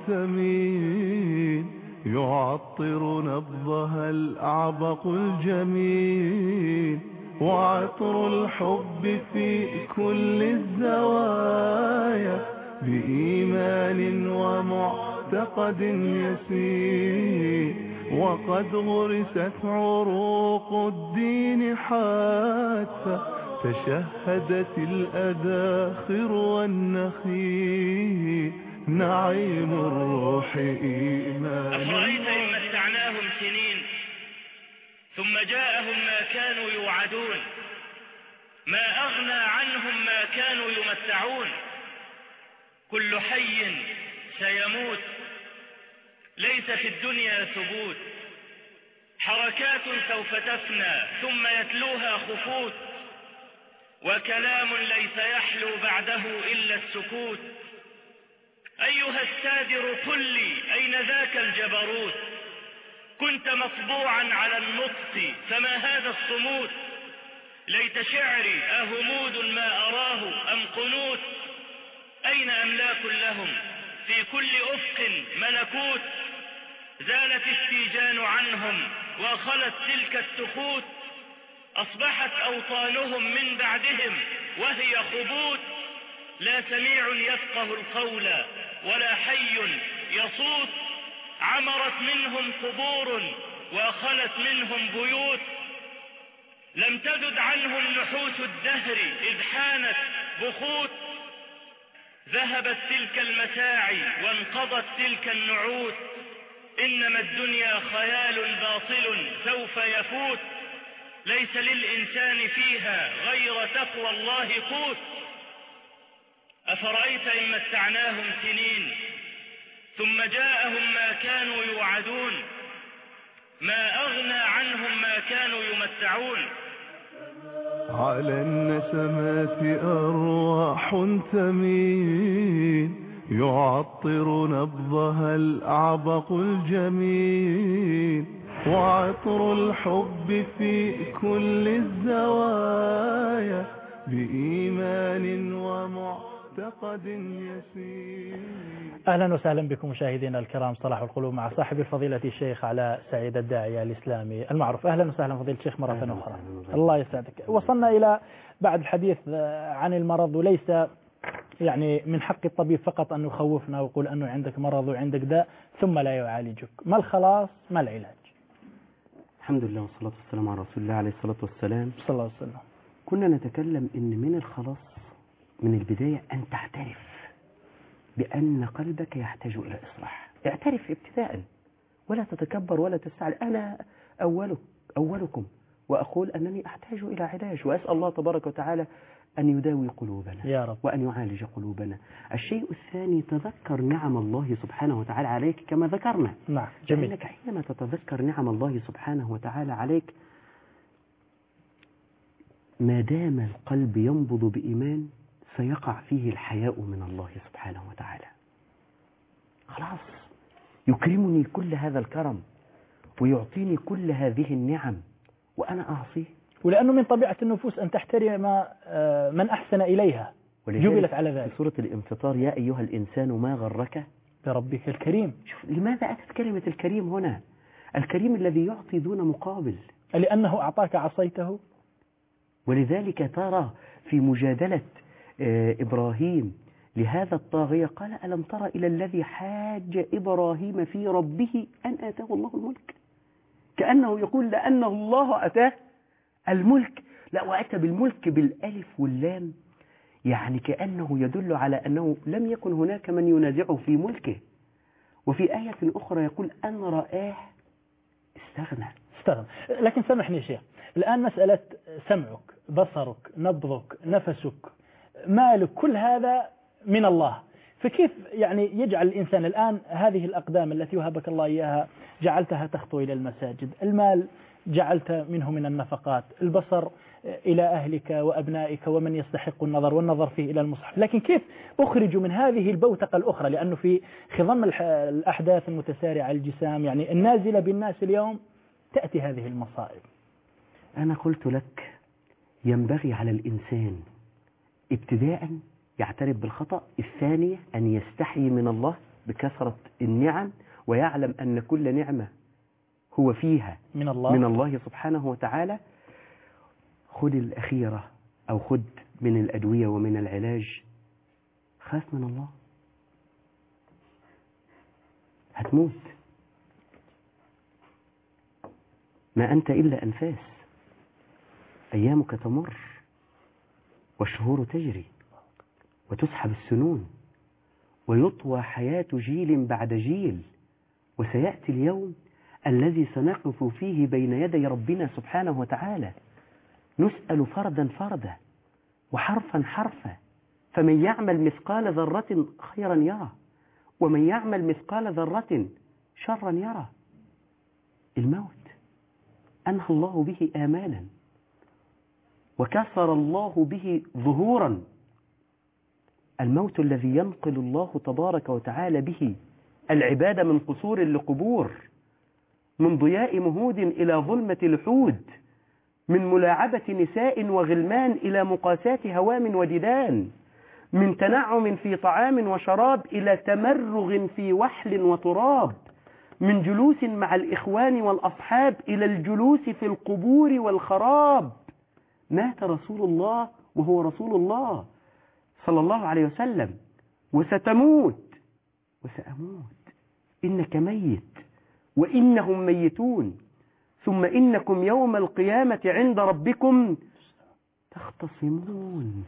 ثمين يعطر نبضها الأعبق الجميل، وعطر الحب في كل الزوايا بإيمان ومعتقد يسير، وقد غرست عروق الدين حتى تشهدت الأداخر والنخيل، نعيم الروح إيمان. أفرأيت إن متعناهم سنين ثم جاءهم ما كانوا يوعدون، ما أغنى عنهم ما كانوا يمتعون، كل حي سيموت، ليس في الدنيا ثبوت، حركات سوف تفنى ثم يتلوها خفوت، وكلام ليس يحلو بعده إلا السكوت. أيها السادر قل لي أين ذاك الجبروت، كنت مطبوعا على النطق فما هذا الصمود، ليت شعري أهمود ما أراه أم قنوت، أين أملاك لهم في كل أفق ملكوت، زالت السيجان عنهم وخلت تلك التخوت، أصبحت أوطانهم من بعدهم وهي خبوت، لا سميع يفقه القول ولا حي يصوت، عمرت منهم قبور وخلت منهم بيوت، لم تذد عنهم نحوس الدهر إذ حانت بخوت، ذهبت تلك المساعي وانقضت تلك النعوت، إنما الدنيا خيال باطل سوف يفوت، ليس للإنسان فيها غير تقوى الله قوت. أفرأيت إن متعناهم سنين ثم جاءهم ما كانوا يوعدون، ما أغنى عنهم ما كانوا يمتعون. على النسمات أرواح تمين يعطر نبضها الأعبق الجميل، وعطر الحب في كل الزوايا بإيمان ومعتقد يسير. أهلا وسهلا بكم مشاهدينا الكرام. صلاح القلوب مع صاحب الفضيلة الشيخ علاء سعيد الداعية الإسلامي المعروف. أهلا وسهلا فضيلة الشيخ مرة أخرى. الله يسعدك. وصلنا إلى بعد الحديث عن المرض، وليس يعني من حق الطبيب فقط أن يخوفنا ويقول أنه عندك مرض وعندك داء ثم لا يعالجك. ما الخلاص؟ ما العلاج؟ الحمد لله والصلاة والسلام على رسول الله عليه الصلاة والسلام. صلى الله عليه وسلم. كنا نتكلم إن من الخلاص من البداية أن تعترف بأن قلبك يحتاج إلى إصلاح. اعترف ابتداء ولا تتكبر ولا تستعل. أنا أولكم وأقول أنني أحتاج إلى علاج، وأسأل الله تبارك وتعالى أن يداوي قلوبنا يا رب، وأن يعالج قلوبنا. الشيء الثاني تذكر نعم الله سبحانه وتعالى عليك كما ذكرنا. نعم جميل. لأنك حينما تتذكر نعم الله سبحانه وتعالى عليك ما دام القلب ينبض بإيمان سيقع فيه الحياء من الله سبحانه وتعالى. خلاص يكرمني كل هذا الكرم ويعطيني كل هذه النعم وأنا أعصيه، ولأنه من طبيعة النفوس أن تحترم من أحسن إليها، جبلت على ذلك. في سورة الانفطار يا أيها الإنسان ما غرك بربك الكريم. شوف لماذا أتت كلمة الكريم هنا؟ الكريم الذي يعطي دون مقابل، لأنه أعطاك عصيته. ولذلك ترى في مجادلة إبراهيم لهذا الطاغية قال ألم تر إلى الذي حاج إبراهيم في ربه أن آتاه الله الملك، كأنه يقول لأنه الله أتاه الملك. لا، وأتى بالملك بالألف واللام، يعني كأنه يدل على أنه لم يكن هناك من ينازعه في ملكه. وفي آية أخرى يقول أن رآه استغنى. لكن سامحني شيخ، الآن مسألة سمعك، بصرك، نبضك، نفسك، مالك، كل هذا من الله، فكيف يعني يجعل الإنسان الآن هذه الأقدام التي وهبك الله إياها جعلتها تخطو إلى المساجد، المال جعلت منه من النفقات، البصر إلى أهلك وأبنائك ومن يستحق النظر والنظر فيه إلى المصحف، لكن كيف أخرج من هذه البوتقة الأخرى؟ لأنه في خضم الأحداث المتسارعة الجسام يعني النازلة بالناس اليوم تأتي هذه المصائب. أنا قلت لك ينبغي على الإنسان ابتداء يعترف بالخطأ، الثانية أن يستحي من الله بكثرة النعم، ويعلم أن كل نعمة هو فيها من الله سبحانه وتعالى، خد الأخيرة أو خد من الأدوية ومن العلاج، خاف من الله. هتموت، ما أنت إلا أنفاس، أيامك تمر والشهور تجري وتسحب السنون ويطوى حياة جيل بعد جيل، وسيأتي اليوم الذي سنقف فيه بين يدي ربنا سبحانه وتعالى، نسأل فردا فردا وحرفا حرفا، فمن يعمل مثقال ذرة خيرا يرى ومن يعمل مثقال ذرة شرا يرى. الموت أنهى الله به آمالا وكسر الله به ظهورا، الموت الذي ينقل الله تبارك وتعالى به العباد من قصور لقبور، من ضياء مهود إلى ظلمة لحود، من ملاعبة نساء وغلمان إلى مقاساة هوام وديدان، من تنعم في طعام وشراب إلى تمرغ في وحل وتراب، من جلوس مع الإخوان والأصحاب إلى الجلوس في القبور والخراب. مات رسول الله وهو رسول الله صلى الله عليه وسلم، وستموت وسأموت، إنك ميت وإنهم ميتون، ثم إنكم يوم القيامة عند ربكم تختصمون.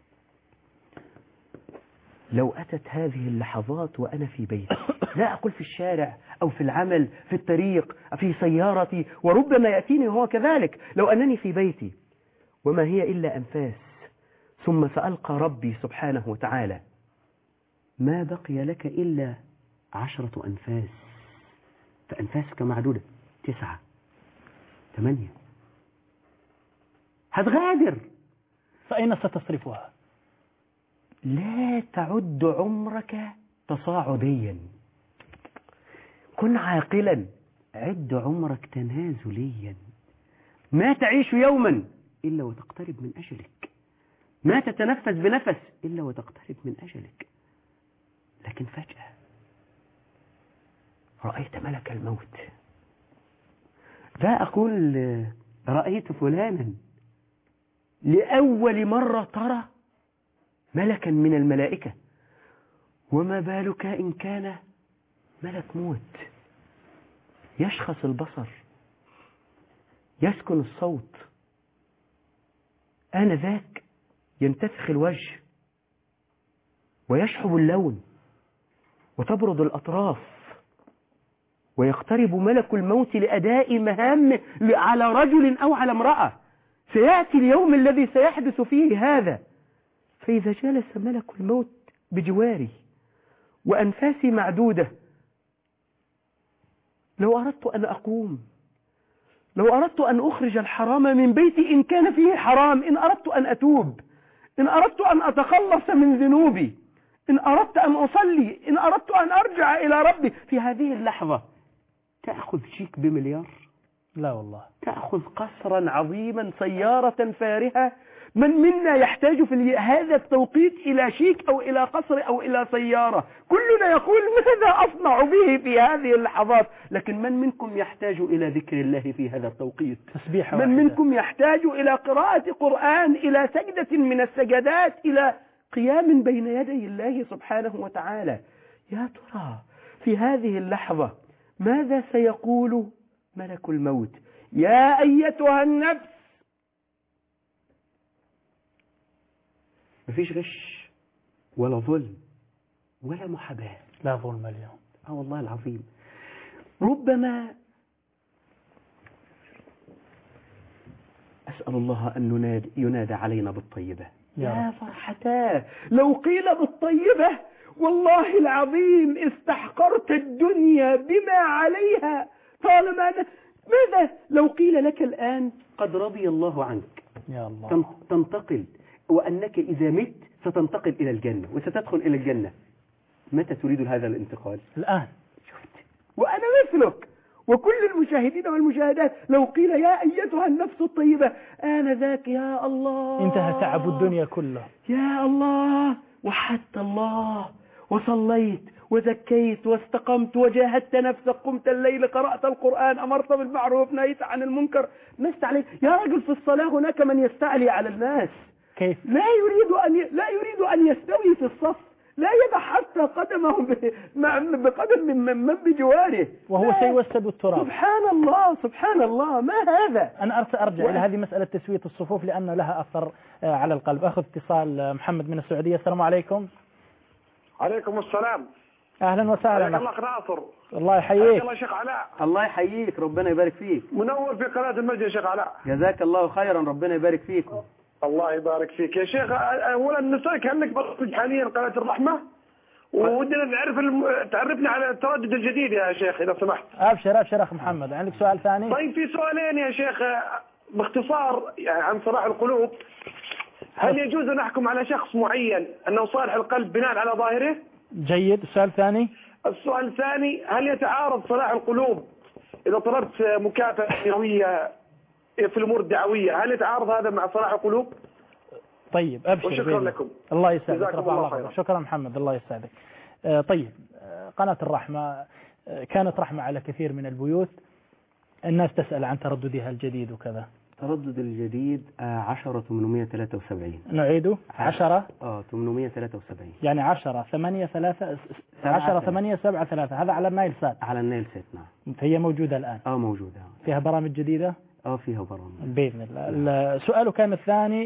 لو أتت هذه اللحظات وأنا في بيتي، لا أقول في الشارع أو في العمل، في الطريق، في سيارتي، وربما يأتيني هو كذلك، لو أنني في بيتي وما هي إلا أنفاس، ثم سألقى ربي سبحانه وتعالى، ما بقي لك إلا 10 أنفاس، فأنفاسك معدودة 9 8، هتغادر، فأين ستصرفها؟ لا تعد عمرك تصاعديا، كن عاقلا، عد عمرك تنازليا، ما تعيش يوما إلا وتقترب من أجلك، ما تتنفس بنفس إلا وتقترب من أجلك. لكن فجأة رأيت ملك الموت، لا أقول رأيت فلانا، لأول مرة ترى ملكا من الملائكة، وما بالك إن كان ملك موت، يشخص البصر، يسكن الصوت، آنذاك ينتفخ الوجه ويشحب اللون وتبرد الأطراف، ويقترب ملك الموت لأداء مهام على رجل أو على امرأة. سيأتي اليوم الذي سيحدث فيه هذا، فإذا جلس ملك الموت بجواري وأنفاسي معدودة، لو أردت أن أقوم، لو أردت أن أخرج الحرام من بيتي إن كان فيه حرام، إن أردت أن أتوب، إن أردت أن أتخلص من ذنوبي، إن أردت أن أصلي، إن أردت أن أرجع إلى ربي، في هذه اللحظة تأخذ شيك ب1 مليار؟ لا والله. تأخذ قصرا عظيما، سيارة فارهة؟ من منا يحتاج في هذا التوقيت إلى شيك أو إلى قصر أو إلى سيارة؟ كلنا يقول ماذا أصنع به في هذه اللحظات؟ لكن من منكم يحتاج إلى ذكر الله في هذا التوقيت؟ تسبيحة من واحدة. منكم يحتاج إلى قراءة قرآن، إلى سجدة من السجدات، إلى قيام بين يدي الله سبحانه وتعالى؟ يا ترى في هذه اللحظة ماذا سيقول ملك الموت؟ يا أيتها النفس، مفيش غش ولا ظلم ولا محاباة، لا ظلم اليوم. والله العظيم. ربما أسأل الله أن ينادى علينا بالطيبة. يا فرحتاه لو قيل بالطيبة، والله العظيم استحقرت الدنيا بما عليها طالما ماذا لو قيل لك الآن قد رضي الله عنك، يا الله، تنتقل، وأنك إذا مت ستنتقل إلى الجنة وستدخل إلى الجنة، متى تريد هذا الانتقال؟ الآن. شفت؟ وأنا مثلك وكل المشاهدين والمشاهدات، لو قيل يا أيتها النفس الطيبة آنذاك يا الله انتهى تعب الدنيا كله، يا الله، وحدت الله وصليت وزكيت واستقمت وجاهدت نفسك، قمت الليل، قرأت القرآن، أمرت بالمعروف، نهيت عن المنكر، ما استعلي. يا رجل في الصلاة هناك من يستعلي على الناس. كيف؟ لا يريد أن يستوي في الصف، لا يضع حتى قدمه بقدم من بجواره، وهو سيوسد التراب. سبحان الله، ما هذا؟ أنا أرجع إلى هذه مسألة تسوية الصفوف لأن لها أثر على القلب. أخذ اتصال محمد من السعودية. السلام عليكم. عليكم السلام. أهلا وسهلا. حياك الله أخ ناصر. الله يحييك. الله شيخ علاء. الله يحييك، ربنا يبارك فيك. منور في قناة المجد يا شيخ علاء. جزاك الله خيرا، ربنا يبارك فيك. الله يبارك فيك يا شيخ. أولا نسألك هل لك برنامج حاليا قناة الرحمة؟ ودنا نعرف تعرفنا على التردد الجديد يا شيخ إذا سمحت. أبشر أخ محمد. عندك سؤال ثاني؟ طيب في سؤالين يا شيخ باختصار يعني عن صلاح القلوب. هل يجوز أن نحكم على شخص معين أنه صالح القلب بناء على ظاهره؟ جيد. السؤال الثاني؟ السؤال الثاني هل يتعارض صلاح القلوب إذا طلبت مكافأة دعوية في الأمور الدعوية، هل يتعارض هذا مع صلاح القلوب؟ طيب أبشر. وشكرا لكم. الله يسعدك. جزاكم الله خيرا. شكرا محمد، الله يسعدك. طيب قناة الرحمة كانت رحمة على كثير من البيوت، الناس تسأل عن ترددها الجديد وكذا. تردد الجديد 10/873. نعيده 10 873 يعني 10/8/7/3. هذا على النايل سات. على النيل سات. نعم. هي موجودة الآن. موجودة. فيها برامج جديدة. فيها برامج بإذن الله. السؤال كان الثاني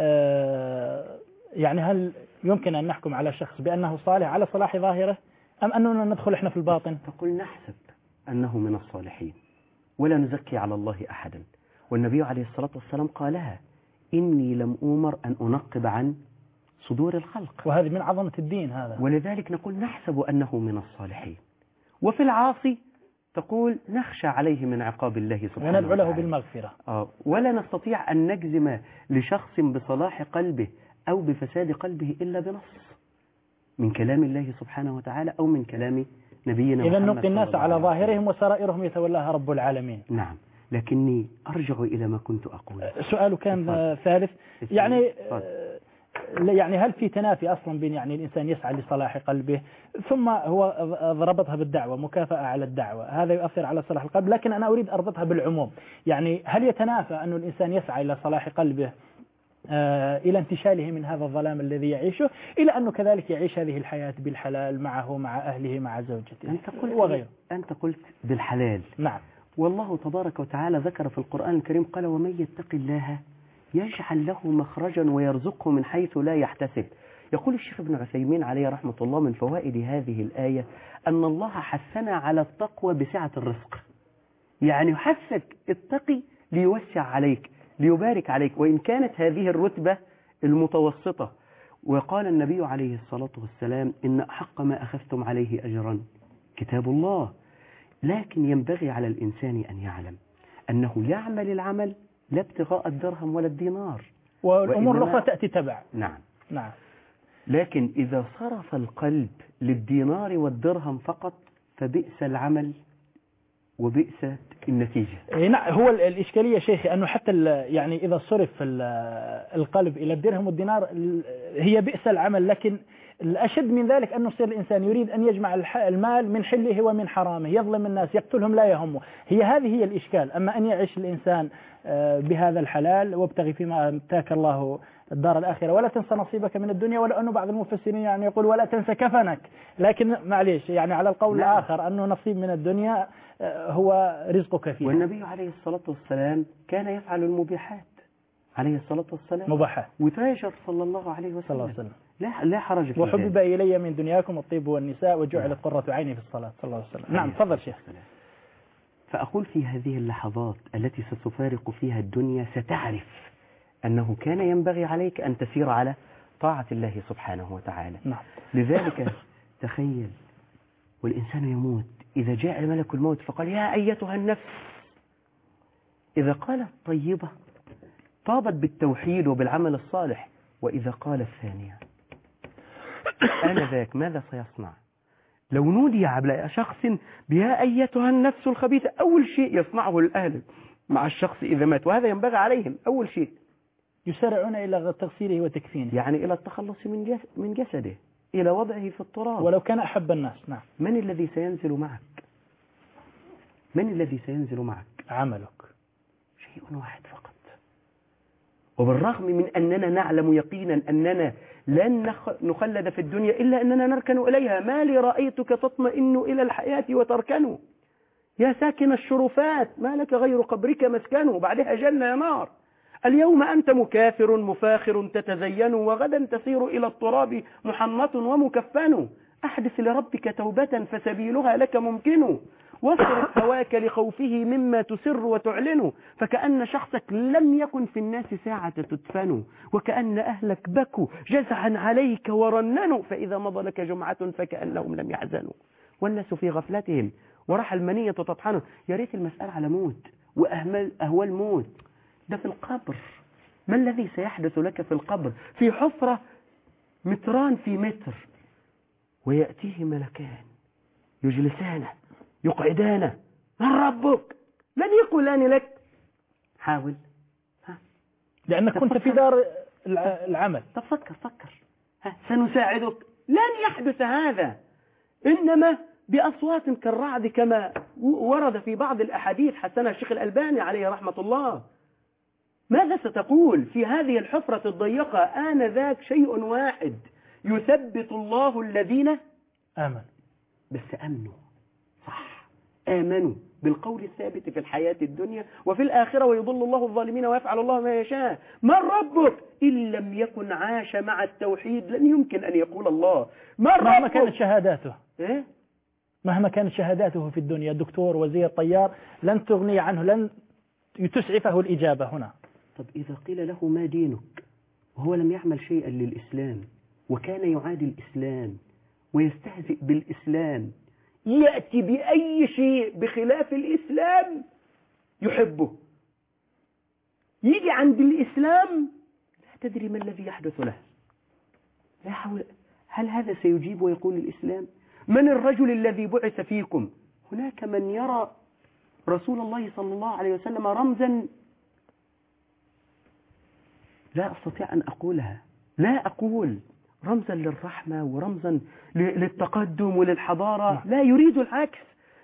يعني هل يمكن أن نحكم على شخص بأنه صالح على صلاح ظاهره أم أننا ندخل إحنا في الباطن؟ تقول نحسب أنه من الصالحين ولا نزكي على الله أحدا، والنبي عليه الصلاة والسلام قالها: إني لم أؤمر أن أنقب عن صدور الخلق، وهذه من عظمة الدين هذا. ولذلك نقول نحسب أنه من الصالحين. وفي العاصي تقول نخشى عليه من عقاب الله سبحانه وتعالى وندعو له بالمغفرة. ولا نستطيع أن نجزم لشخص بصلاح قلبه أو بفساد قلبه إلا بنص من كلام الله سبحانه وتعالى أو من كلام نبينا محمد. إذا نبقي الناس على ظاهرهم وسرائرهم يتولاها رب العالمين. نعم، لكني أرجع إلى ما كنت أقول. سؤال كان ثالث يعني هل في تنافي أصلا بين يعني الإنسان يسعى لصلاح قلبه ثم هو ربطها بالدعوة، مكافأة على الدعوة، هذا يؤثر على صلاح القلب، لكن أنا أريد أربطها بالعموم. يعني هل يتنافى أن الإنسان يسعى إلى صلاح قلبه إلى انتشاله من هذا الظلام الذي يعيشه إلى أنه كذلك يعيش هذه الحياة بالحلال معه مع أهله مع زوجته وغيره؟ أنت قلت بالحلال. نعم. والله تبارك وتعالى ذكر في القرآن الكريم قال: ومن يتق الله يجعل له مخرجا ويرزقه من حيث لا يحتسب. يقول الشيخ ابن عثيمين عليه رحمة الله من فوائد هذه الآية أن الله حثنا على التقوى بسعة الرزق، يعني حثك اتقي ليوسع عليك ليبارك عليك وإن كانت هذه الرتبة المتوسطة. وقال النبي عليه الصلاة والسلام: إن أحق ما أخذتم عليه أجرا كتاب الله. لكن ينبغي على الإنسان أن يعلم أنه يعمل العمل لا ابتغاء الدرهم ولا الدينار، والأمور الأخرى تأتي تبع. نعم. لكن إذا صرف القلب للدينار والدرهم فقط فبئس العمل وبئس النتيجة. نعم. هو الإشكالية شيخي أنه حتى يعني إذا صرف القلب إلى الدرهم والدينار هي بئس العمل، لكن الأشد من ذلك أنه يصير الإنسان يريد أن يجمع المال من حله ومن حرامه، يظلم الناس، يقتلهم، لا يهمه. هذه هي الإشكال. أما أن يعيش الإنسان بهذا الحلال وابتغي فيما آتاك الله الدار الآخرة ولا تنسى نصيبك من الدنيا، ولا أنه بعض المفسرين يعني يقول ولا تنسى كفنك، لكن معليش يعني على القول الآخر أنه نصيب من الدنيا هو رزقك فيه. والنبي عليه الصلاة والسلام كان يفعل المبيحات عليه الصلاة والسلام، مباحات، وتاجر صلى الله عليه وسلم. لا حرج فيه. وحبب إلي من دنياكم الطيب والنساء وجعلت قرة عيني في الصلاة صلى الله عليه وسلم. نعم تفضل شيخ. فأقول في هذه اللحظات التي ستفارق فيها الدنيا ستعرف أنه كان ينبغي عليك أن تسير على طاعة الله سبحانه وتعالى. نعم. لذلك تخيل والإنسان يموت، إذا جاء ملك الموت فقال: يا أيتها النفس، إذا قالت طيبة طابت بالتوحيد وبالعمل الصالح، وإذا قال الثانية آنذاك ماذا سيصنع؟ لو نودي على شخص بيا أيتها النفس الخبيثة، أول شيء يصنعه الأهل مع الشخص إذا مات، وهذا ينبغي عليهم، أول شيء يسارعون إلى تغسيله وتكفينه، يعني إلى التخلص من جسده. إلى وضعه في التراب. ولو كان أحب الناس. نعم. من الذي سينزل معك؟ من الذي سينزل معك؟ عملك. شيء واحد فقط. وبالرغم من أننا نعلم يقينا أننا لن نخلد في الدنيا إلا أننا نركن إليها. ما لي رأيتك تطمئن إلى الحياة وتركن يا ساكن الشرفات، ما لك غير قبرك مسكن، بعدها جنة يا نار. اليوم أنت مكافر مفاخر تتزين، وغدا تصير إلى التراب محنط ومكفن. أحدث لربك توبة فسبيلها لك ممكن، واصرف هواك لخوفه مما تسر وتعلن، فكأن شخصك لم يكن في الناس ساعة تدفن، وكأن أهلك بكوا جزعا عليك ورننوا، فإذا مضى لك جمعة فكأنهم لم يحزنوا، والناس في غفلتهم وراح المنية تطحنه. يا ريت المسألة على موت وأهوال موت، ده في القبر. ما الذي سيحدث لك في القبر؟ في حفرة متران في متر، ويأتيه ملكان يجلسانه يقعدانه. من ربك؟ لن يقولان لك حاول، لأنك كنت في دار العمل. طب فكر سنساعدك. لن يحدث هذا، إنما بأصوات كالرعد كما ورد في بعض الأحاديث حسنها الشيخ الألباني عليه رحمة الله. ماذا ستقول في هذه الحفرة الضيقة؟ آنذاك شيء واحد: يثبت الله الذين آمنوا. بس أمنوا صح، آمنوا بالقول الثابت في الحياة الدنيا وفي الآخرة، ويضل الله الظالمين ويفعل الله ما يشاء. من ربك؟ إن لم يكن عاش مع التوحيد لن يمكن أن يقول الله. من ربك؟ مهما كانت شهاداته. إيه؟ مهما كانت شهاداته في الدنيا، دكتور، وزير، طيار، لن تغني عنه، لن تسعفه الإجابة هنا. طب إذا قيل له ما دينك وهو لم يعمل شيئا للإسلام وكان يعادي الإسلام ويستهزئ بالإسلام، يأتي بأي شيء بخلاف الإسلام يحبه، يجي عند الإسلام لا تدري ما الذي يحدث له. لا حول. هل هذا سيجيب ويقول الإسلام؟ من الرجل الذي بعث فيكم؟ هناك من يرى رسول الله صلى الله عليه وسلم رمزا لا أستطيع أن أقولها، لا أقول رمزا للرحمة ورمزا للتقدم وللحضارة، لا يريد العكس.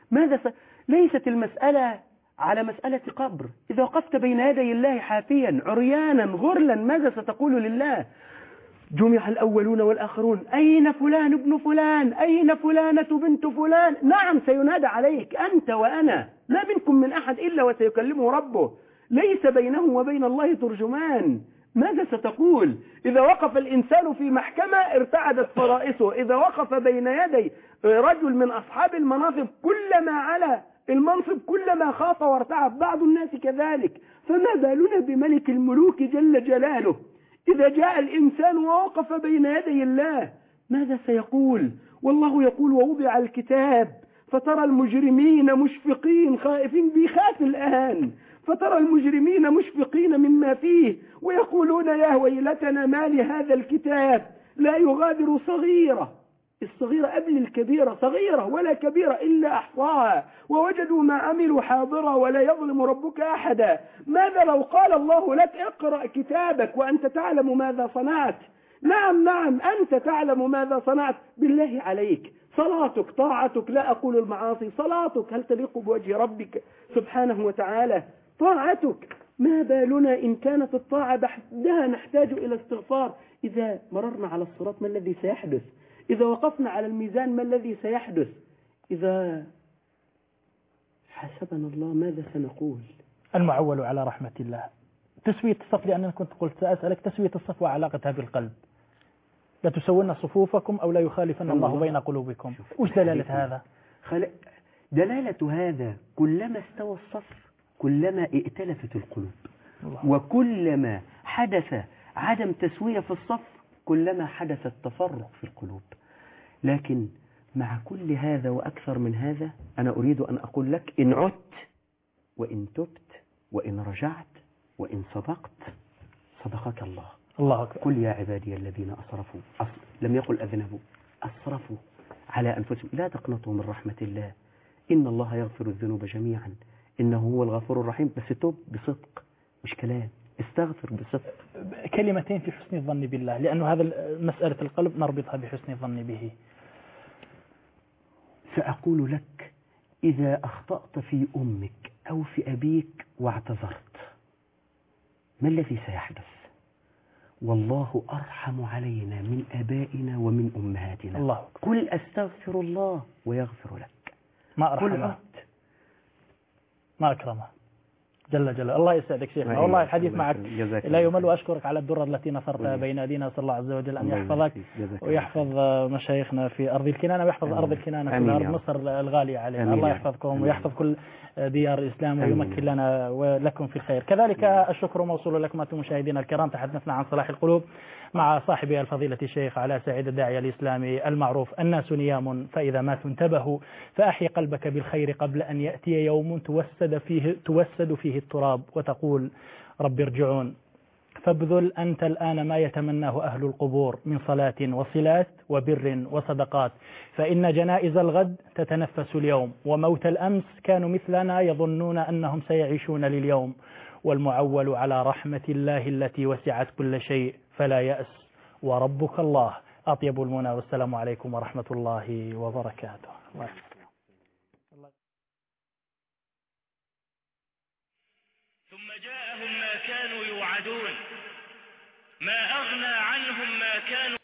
ليست المسألة على مسألة قبر. إذا وقفت بين يدي الله حافيا عريانا غرلا ماذا ستقول لله؟ جمع الأولون والآخرون، أين فلان ابن فلان؟ أين فلانة بنت فلان؟ نعم سينادى عليك أنت وأنا، ما منكم من أحد إلا وسيكلمه ربه، ليس بينه وبين الله ترجمان. ماذا ستقول؟ إذا وقف الإنسان في محكمة ارتعدت فرائسه، إذا وقف بين يدي رجل من أصحاب المناصب كلما على المنصب كلما خاف وارتعب، بعض الناس كذلك، فما بالنا بملك الملوك جل جلاله؟ إذا جاء الإنسان ووقف بين يدي الله ماذا سيقول؟ والله يقول: ووضع الكتاب فترى المجرمين مشفقين خائفين، بيخاف الآن، فترى المجرمين مشفقين مما فيه ويقولون يا ويلتنا ما لهذا الكتاب لا يغادر صغيرة، الصغيرة قبل الكبيرة، صغيرة ولا كبيرة إلا أحصاها، ووجدوا ما عملوا حاضرة ولا يظلم ربك أحدا. ماذا لو قال الله لك: اقرأ كتابك وأنت تعلم ماذا صنعت؟ نعم أنت تعلم ماذا صنعت. بالله عليك صلاتك، طاعتك، لا أقول المعاصي، صلاتك هل تليق بوجه ربك سبحانه وتعالى؟ طاعتك، ما بالنا إن كانت الطاعة بحدها نحتاج إلى استغفار؟ إذا مررنا على الصراط ما الذي سيحدث؟ إذا وقفنا على الميزان ما الذي سيحدث؟ إذا حسبنا الله ماذا سنقول؟ المعول على رحمة الله. تسوية الصف، لأن أنا كنت قلت سأسألك تسوية الصف وعلاقتها بالقلب. لا تسوون صفوفكم أو لا يخالفن الله بين قلوبكم. وش دلالة هذا؟ دلالة هذا كلما استوى الصف كلما ائتلفت القلوب، وكلما حدث عدم تسوية في الصف كلما حدث التفرق في القلوب. لكن مع كل هذا وأكثر من هذا أنا أريد أن أقول لك: إن عدت وإن تبت وإن رجعت وإن صدقت صدقك الله. الله أكبر. قل يا عبادي الذين أسرفوا، لم يقل أذنبوا، أسرفوا على أنفسهم لا تقنطوا من رحمة الله إن الله يغفر الذنوب جميعا إنه هو الغفور الرحيم. بس توب بصدق، مش كلام، استغفر بصدق. كلمتين في حسن الظن بالله، لأنه هذا مسألة القلب نربطها بحسن الظن به. سأقول لك إذا أخطأت في أمك أو في أبيك واعتذرت، ما الذي سيحدث؟ والله أرحم علينا من آبائنا ومن أمهاتنا. الله أكبر. قل أستغفر الله ويغفر لك. ما أرحمه ما أكرمه جل جلاله. الله يسعدك شيخنا، والله الحديث معك لا يمل، وأشكرك على الدرر التي نثرتها بين أيدينا. صلى الله عز وجل أن يحفظك ويحفظ مشايخنا في أرض الكنانة، ويحفظ أرض الكنانة في أرض مصر الغالية علينا. الله يحفظكم ويحفظ كل ديار الإسلام ويمكن لنا ولكم في الخير. كذلك الشكر موصول لكم أنتم مشاهدينا الكرام. تحدثنا عن صلاح القلوب مع صاحب الفضيلة الشيخ علاء سعيد الداعية الإسلامي المعروف. الناس نيام فإذا ماتوا انتبهوا، فأحي قلبك بالخير قبل أن يأتي يوم توسد فيه التراب وتقول رب ارجعون. فابذل أنت الآن ما يتمناه أهل القبور من صلاة وصلات وبر وصدقات، فإن جنائز الغد تتنفس اليوم، وموت الأمس كانوا مثلنا يظنون أنهم سيعيشون لليوم، والمعول على رحمة الله التي وسعت كل شيء فلا يأس، وربك الله. أطيب المنى، والسلام عليكم ورحمة الله وبركاته. ثم جاءهم ما كانوا يوعدون، ما أغنى عنهم ما كانوا